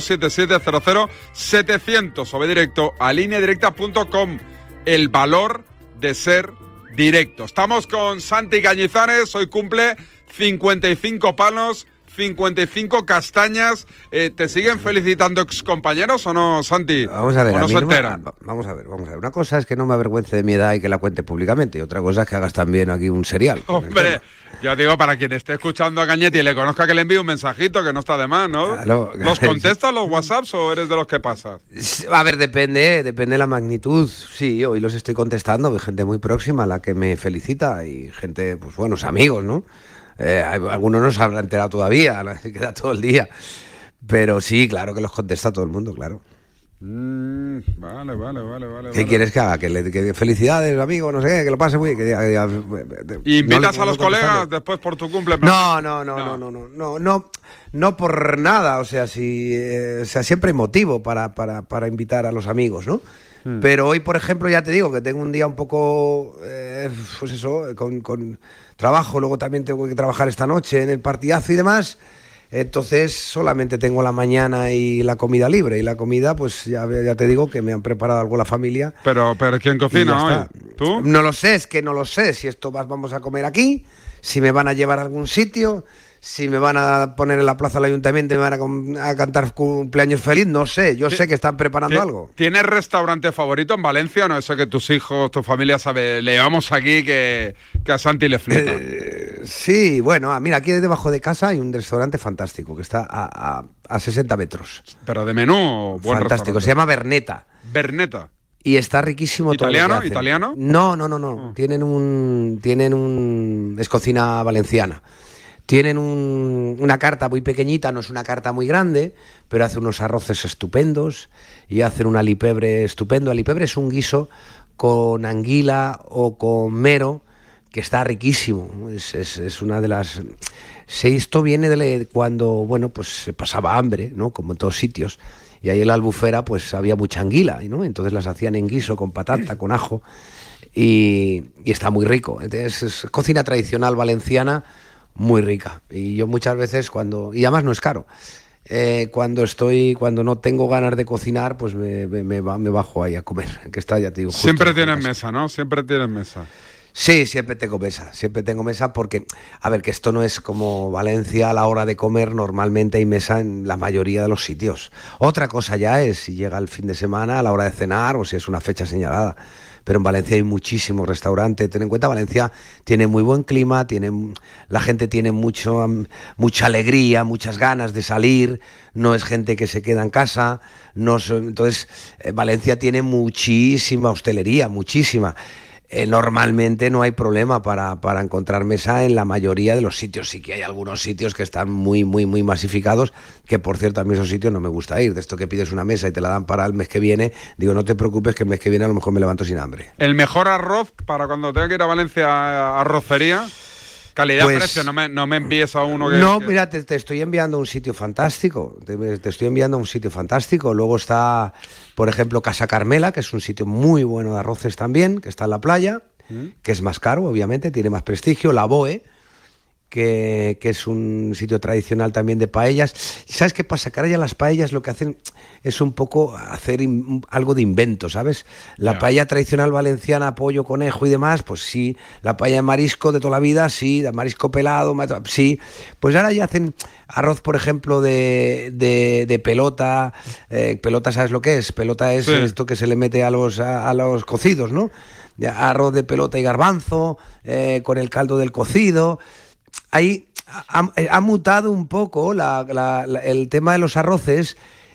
917700 o ve directo a lineadirecta.com. El valor de ser directo. Estamos con Santi Cañizares, hoy cumple 55 palos, 55 castañas. ¿Te siguen felicitando excompañeros o no, Santi? Vamos a ver, ¿O no se enteran? Vamos a ver. Una cosa es que no me avergüence de mi edad y que la cuente públicamente, y otra cosa es que hagas también aquí un serial. Hombre, yo digo, para quien esté escuchando a Cañete y le conozca, que le envíe un mensajito, que no está de más, ¿no? Claro. ¿Los contestas los WhatsApps o eres de los que pasas? A ver, depende de la magnitud. Sí, hoy los estoy contestando, hay gente muy próxima a la que me felicita y gente, pues buenos amigos, ¿no? Algunos no se habrán enterado todavía, se queda todo el día. Pero sí, claro que los contesta todo el mundo, claro. Vale. ¿Qué quieres que haga? Que felicidades, amigo, no sé, que lo pase muy bien. ¿Invitas a los colegas después por tu cumple? No por nada, o sea, siempre hay motivo para invitar a los amigos, ¿no? Pero hoy, por ejemplo, ya te digo que tengo un día un poco, pues eso, con trabajo, luego también tengo que trabajar esta noche en el partidazo y demás, entonces solamente tengo la mañana y la comida libre, y la comida, pues ya te digo que me han preparado algo la familia. Pero ¿quién cocina hoy? ¿Tú? No lo sé, es que no lo sé, si vamos a comer aquí, si me van a llevar a algún sitio, si me van a poner en la plaza del ayuntamiento y me van a cantar cumpleaños feliz, no sé, yo sé que están preparando algo. ¿Tienes restaurante favorito en Valencia? No, eso que tus hijos, tu familia sabe, le llevamos aquí que a Santi le flipa. Sí, bueno, mira, aquí debajo de casa hay un restaurante fantástico que está a 60 metros. ¿Pero de menú? Fantástico, se llama Bernetta. Bernetta. Y está riquísimo. ¿Italiano? Todo ¿Italiano? No. Es cocina valenciana. Tienen una carta muy pequeñita, no es una carta muy grande, pero hace unos arroces estupendos y hacen un alipebre estupendo. Alipebre es un guiso con anguila o con mero, que está riquísimo. Es una de las... Esto viene de cuando, bueno, pues se pasaba hambre, ¿no? Como en todos sitios. Y ahí en la Albufera pues había mucha anguila, ¿no? Entonces las hacían en guiso, con patata, con ajo, y está muy rico. Entonces es cocina tradicional valenciana muy rica. Y yo muchas veces y además no es caro, cuando no tengo ganas de cocinar, pues me bajo ahí a comer, que está, ya te digo. Siempre tienes mesa, ¿no? Siempre tienes mesa. Sí, siempre tengo mesa porque, a ver, que esto no es como Valencia a la hora de comer, normalmente hay mesa en la mayoría de los sitios. Otra cosa ya es si llega el fin de semana a la hora de cenar o si es una fecha señalada. Pero en Valencia hay muchísimos restaurantes. Ten en cuenta, Valencia tiene muy buen clima, la gente tiene mucha alegría, muchas ganas de salir, no es gente que se queda en casa. Entonces, Valencia tiene muchísima hostelería, muchísima. Normalmente no hay problema para encontrar mesa en la mayoría de los sitios. Sí que hay algunos sitios que están muy, muy, muy masificados, que por cierto a mí esos sitios no me gusta ir. De esto que pides una mesa y te la dan para el mes que viene, digo, no te preocupes que el mes que viene a lo mejor me levanto sin hambre. ¿El mejor arroz para cuando tenga que ir a Valencia, arrocería? Calidad-precio, no me envíes a uno que... No, mira, te estoy enviando a un sitio fantástico. Te estoy enviando a un sitio fantástico. Luego está, por ejemplo, Casa Carmela, que es un sitio muy bueno de arroces también, que está en la playa, que es más caro, obviamente, tiene más prestigio. La Boe, que es un sitio tradicional también de paellas. ¿Sabes qué pasa? Que ahora ya las paellas lo que hacen es un poco hacer algo de invento, ¿sabes? La paella tradicional valenciana, pollo, conejo y demás, pues sí. La paella de marisco de toda la vida, sí. De marisco pelado, sí. Pues ahora ya hacen arroz, por ejemplo, de pelota. Pelota, ¿sabes lo que es? Pelota es esto que se le mete a los cocidos, ¿no? Arroz de pelota y garbanzo, con el caldo del cocido. Ahí ha mutado un poco el tema de los arroces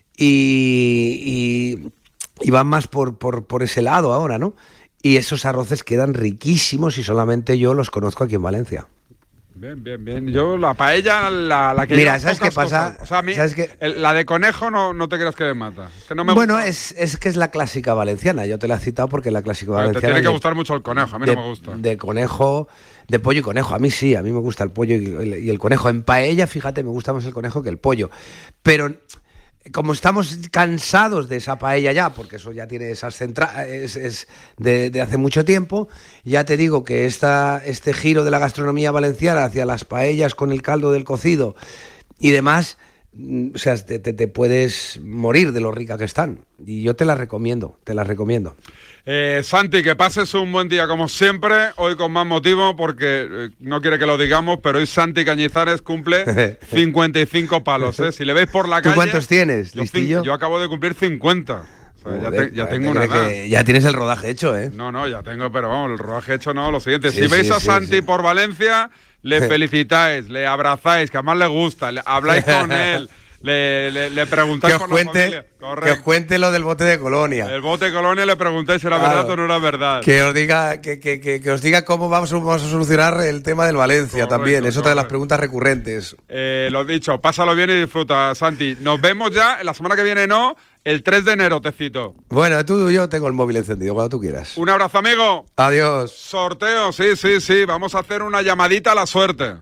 y van más por ese lado ahora, ¿no? Y esos arroces quedan riquísimos y solamente yo los conozco aquí en Valencia. Bien. Yo la paella, la que... Mira, ¿sabes qué pasa? O sea, a mí, la de conejo no te creas que me mata. Que no me bueno, gusta. es que es la clásica valenciana. Yo te la he citado porque la clásica valenciana... Te tiene que gustar mucho el conejo, a mí no me gusta. De conejo... De pollo y conejo, a mí sí, a mí me gusta el pollo y el conejo. En paella, fíjate, me gusta más el conejo que el pollo. Pero como estamos cansados de esa paella ya, porque eso ya tiene esas es de hace mucho tiempo, ya te digo que este giro de la gastronomía valenciana hacia las paellas con el caldo del cocido y demás, o sea, te puedes morir de lo rica que están. Y yo te las recomiendo. Santi, que pases un buen día como siempre, hoy con más motivo porque no quiere que lo digamos, pero hoy Santi Cañizares cumple 55 palos, ¿eh? Si le veis por la calle... ¿Tú cuántos tienes, listillo? Yo acabo de cumplir 50. O sea, Joder, ya tengo una edad. Ya tienes el rodaje hecho, ¿eh? No, ya tengo, pero vamos, el rodaje hecho no, lo siguiente. Si veis a Santi por Valencia, le felicitáis, le abrazáis, que además le gusta, habláis con él. Le preguntáis por la familia. Que os cuente lo del bote de Colonia. El bote de Colonia le preguntáis si era verdad o no era verdad. Que os diga cómo vamos a solucionar el tema del Valencia también. Es otra de las preguntas recurrentes. Lo dicho, pásalo bien y disfruta, Santi. Nos vemos ya, la semana que viene el 3 de enero te cito. Bueno, yo tengo el móvil encendido, cuando tú quieras. Un abrazo, amigo. Adiós. Sorteo, sí. Vamos a hacer una llamadita a la suerte.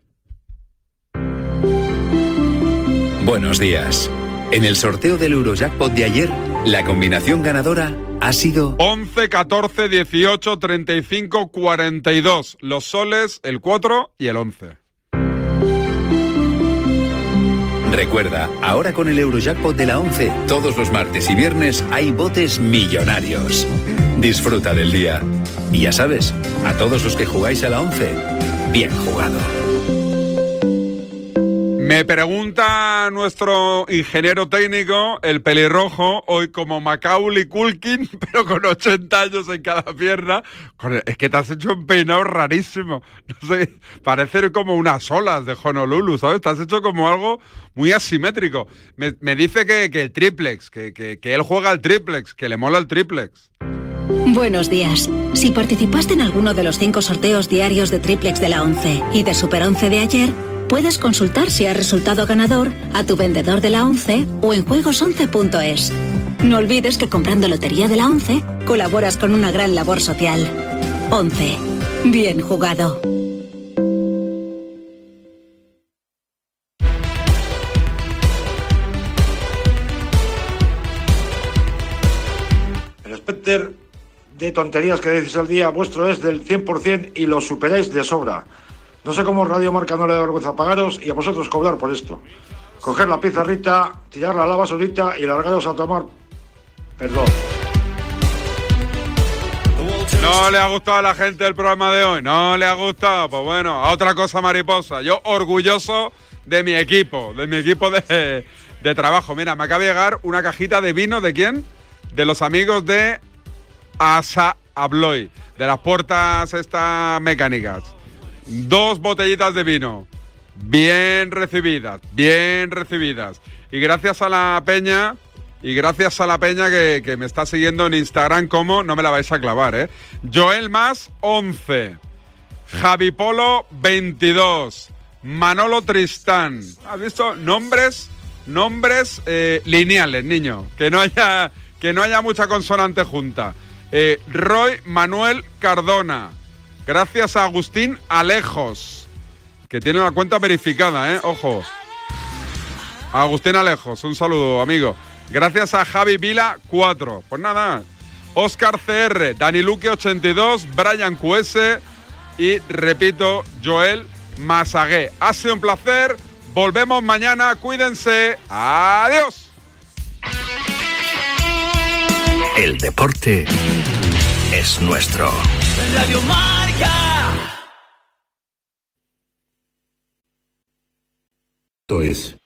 Buenos días. En el sorteo del Eurojackpot de ayer, la combinación ganadora ha sido 11, 14, 18, 35, 42. Los soles, el 4 y el 11. Recuerda, ahora con el Eurojackpot de la 11, todos los martes y viernes hay botes millonarios. Disfruta del día. Y ya sabes, a todos los que jugáis a la 11, bien jugado. Me pregunta nuestro ingeniero técnico, el pelirrojo, hoy como Macaulay Culkin, pero con 80 años en cada pierna. Es que te has hecho un peinado rarísimo. No sé, parece como unas olas de Honolulu, ¿sabes? Te has hecho como algo muy asimétrico. Me dice que el triplex, que él juega al triplex, que le mola el triplex. Buenos días. Si participaste en alguno de los 5 sorteos diarios de triplex de la 11 y de Super 11 de ayer, puedes consultar si has resultado ganador a tu vendedor de la 11 o en juegos11.es. No olvides que comprando Lotería de la 11 colaboras con una gran labor social. 11. Bien jugado. especter de tonterías que decís al día, vuestro es del 100% y lo superáis de sobra. No sé cómo Radio Marca no le da vergüenza pagaros y a vosotros cobrar por esto. Coger la pizarrita, tirarla a la basurita y largaros a tomar... Perdón. ¿No le ha gustado a la gente el programa de hoy? ¿No le ha gustado? Pues bueno, a otra cosa mariposa. Yo orgulloso de mi equipo de trabajo. Mira, me acaba de llegar una cajita de vino, ¿de quién? De los amigos de Asa Abloy, de las puertas estas mecánicas. 2 botellitas de vino. Bien recibidas. Y gracias a la peña que me está siguiendo en Instagram como, no me la vais a clavar, ¿eh? Joel Más 11, Javi Polo 22, Manolo Tristán. ¿Has visto? Nombres lineales, niño. Que no haya mucha consonante junta. Roy Manuel Cardona. Gracias a Agustín Alejos, que tiene una cuenta verificada, ojo. Agustín Alejos, un saludo, amigo. Gracias a Javi Vila 4. Pues nada, Oscar CR, Dani Luque 82, Brian QS y, repito, Joel Masagué. Ha sido un placer. Volvemos mañana. Cuídense. Adiós. El deporte es nuestro. Radio Marca. Esto es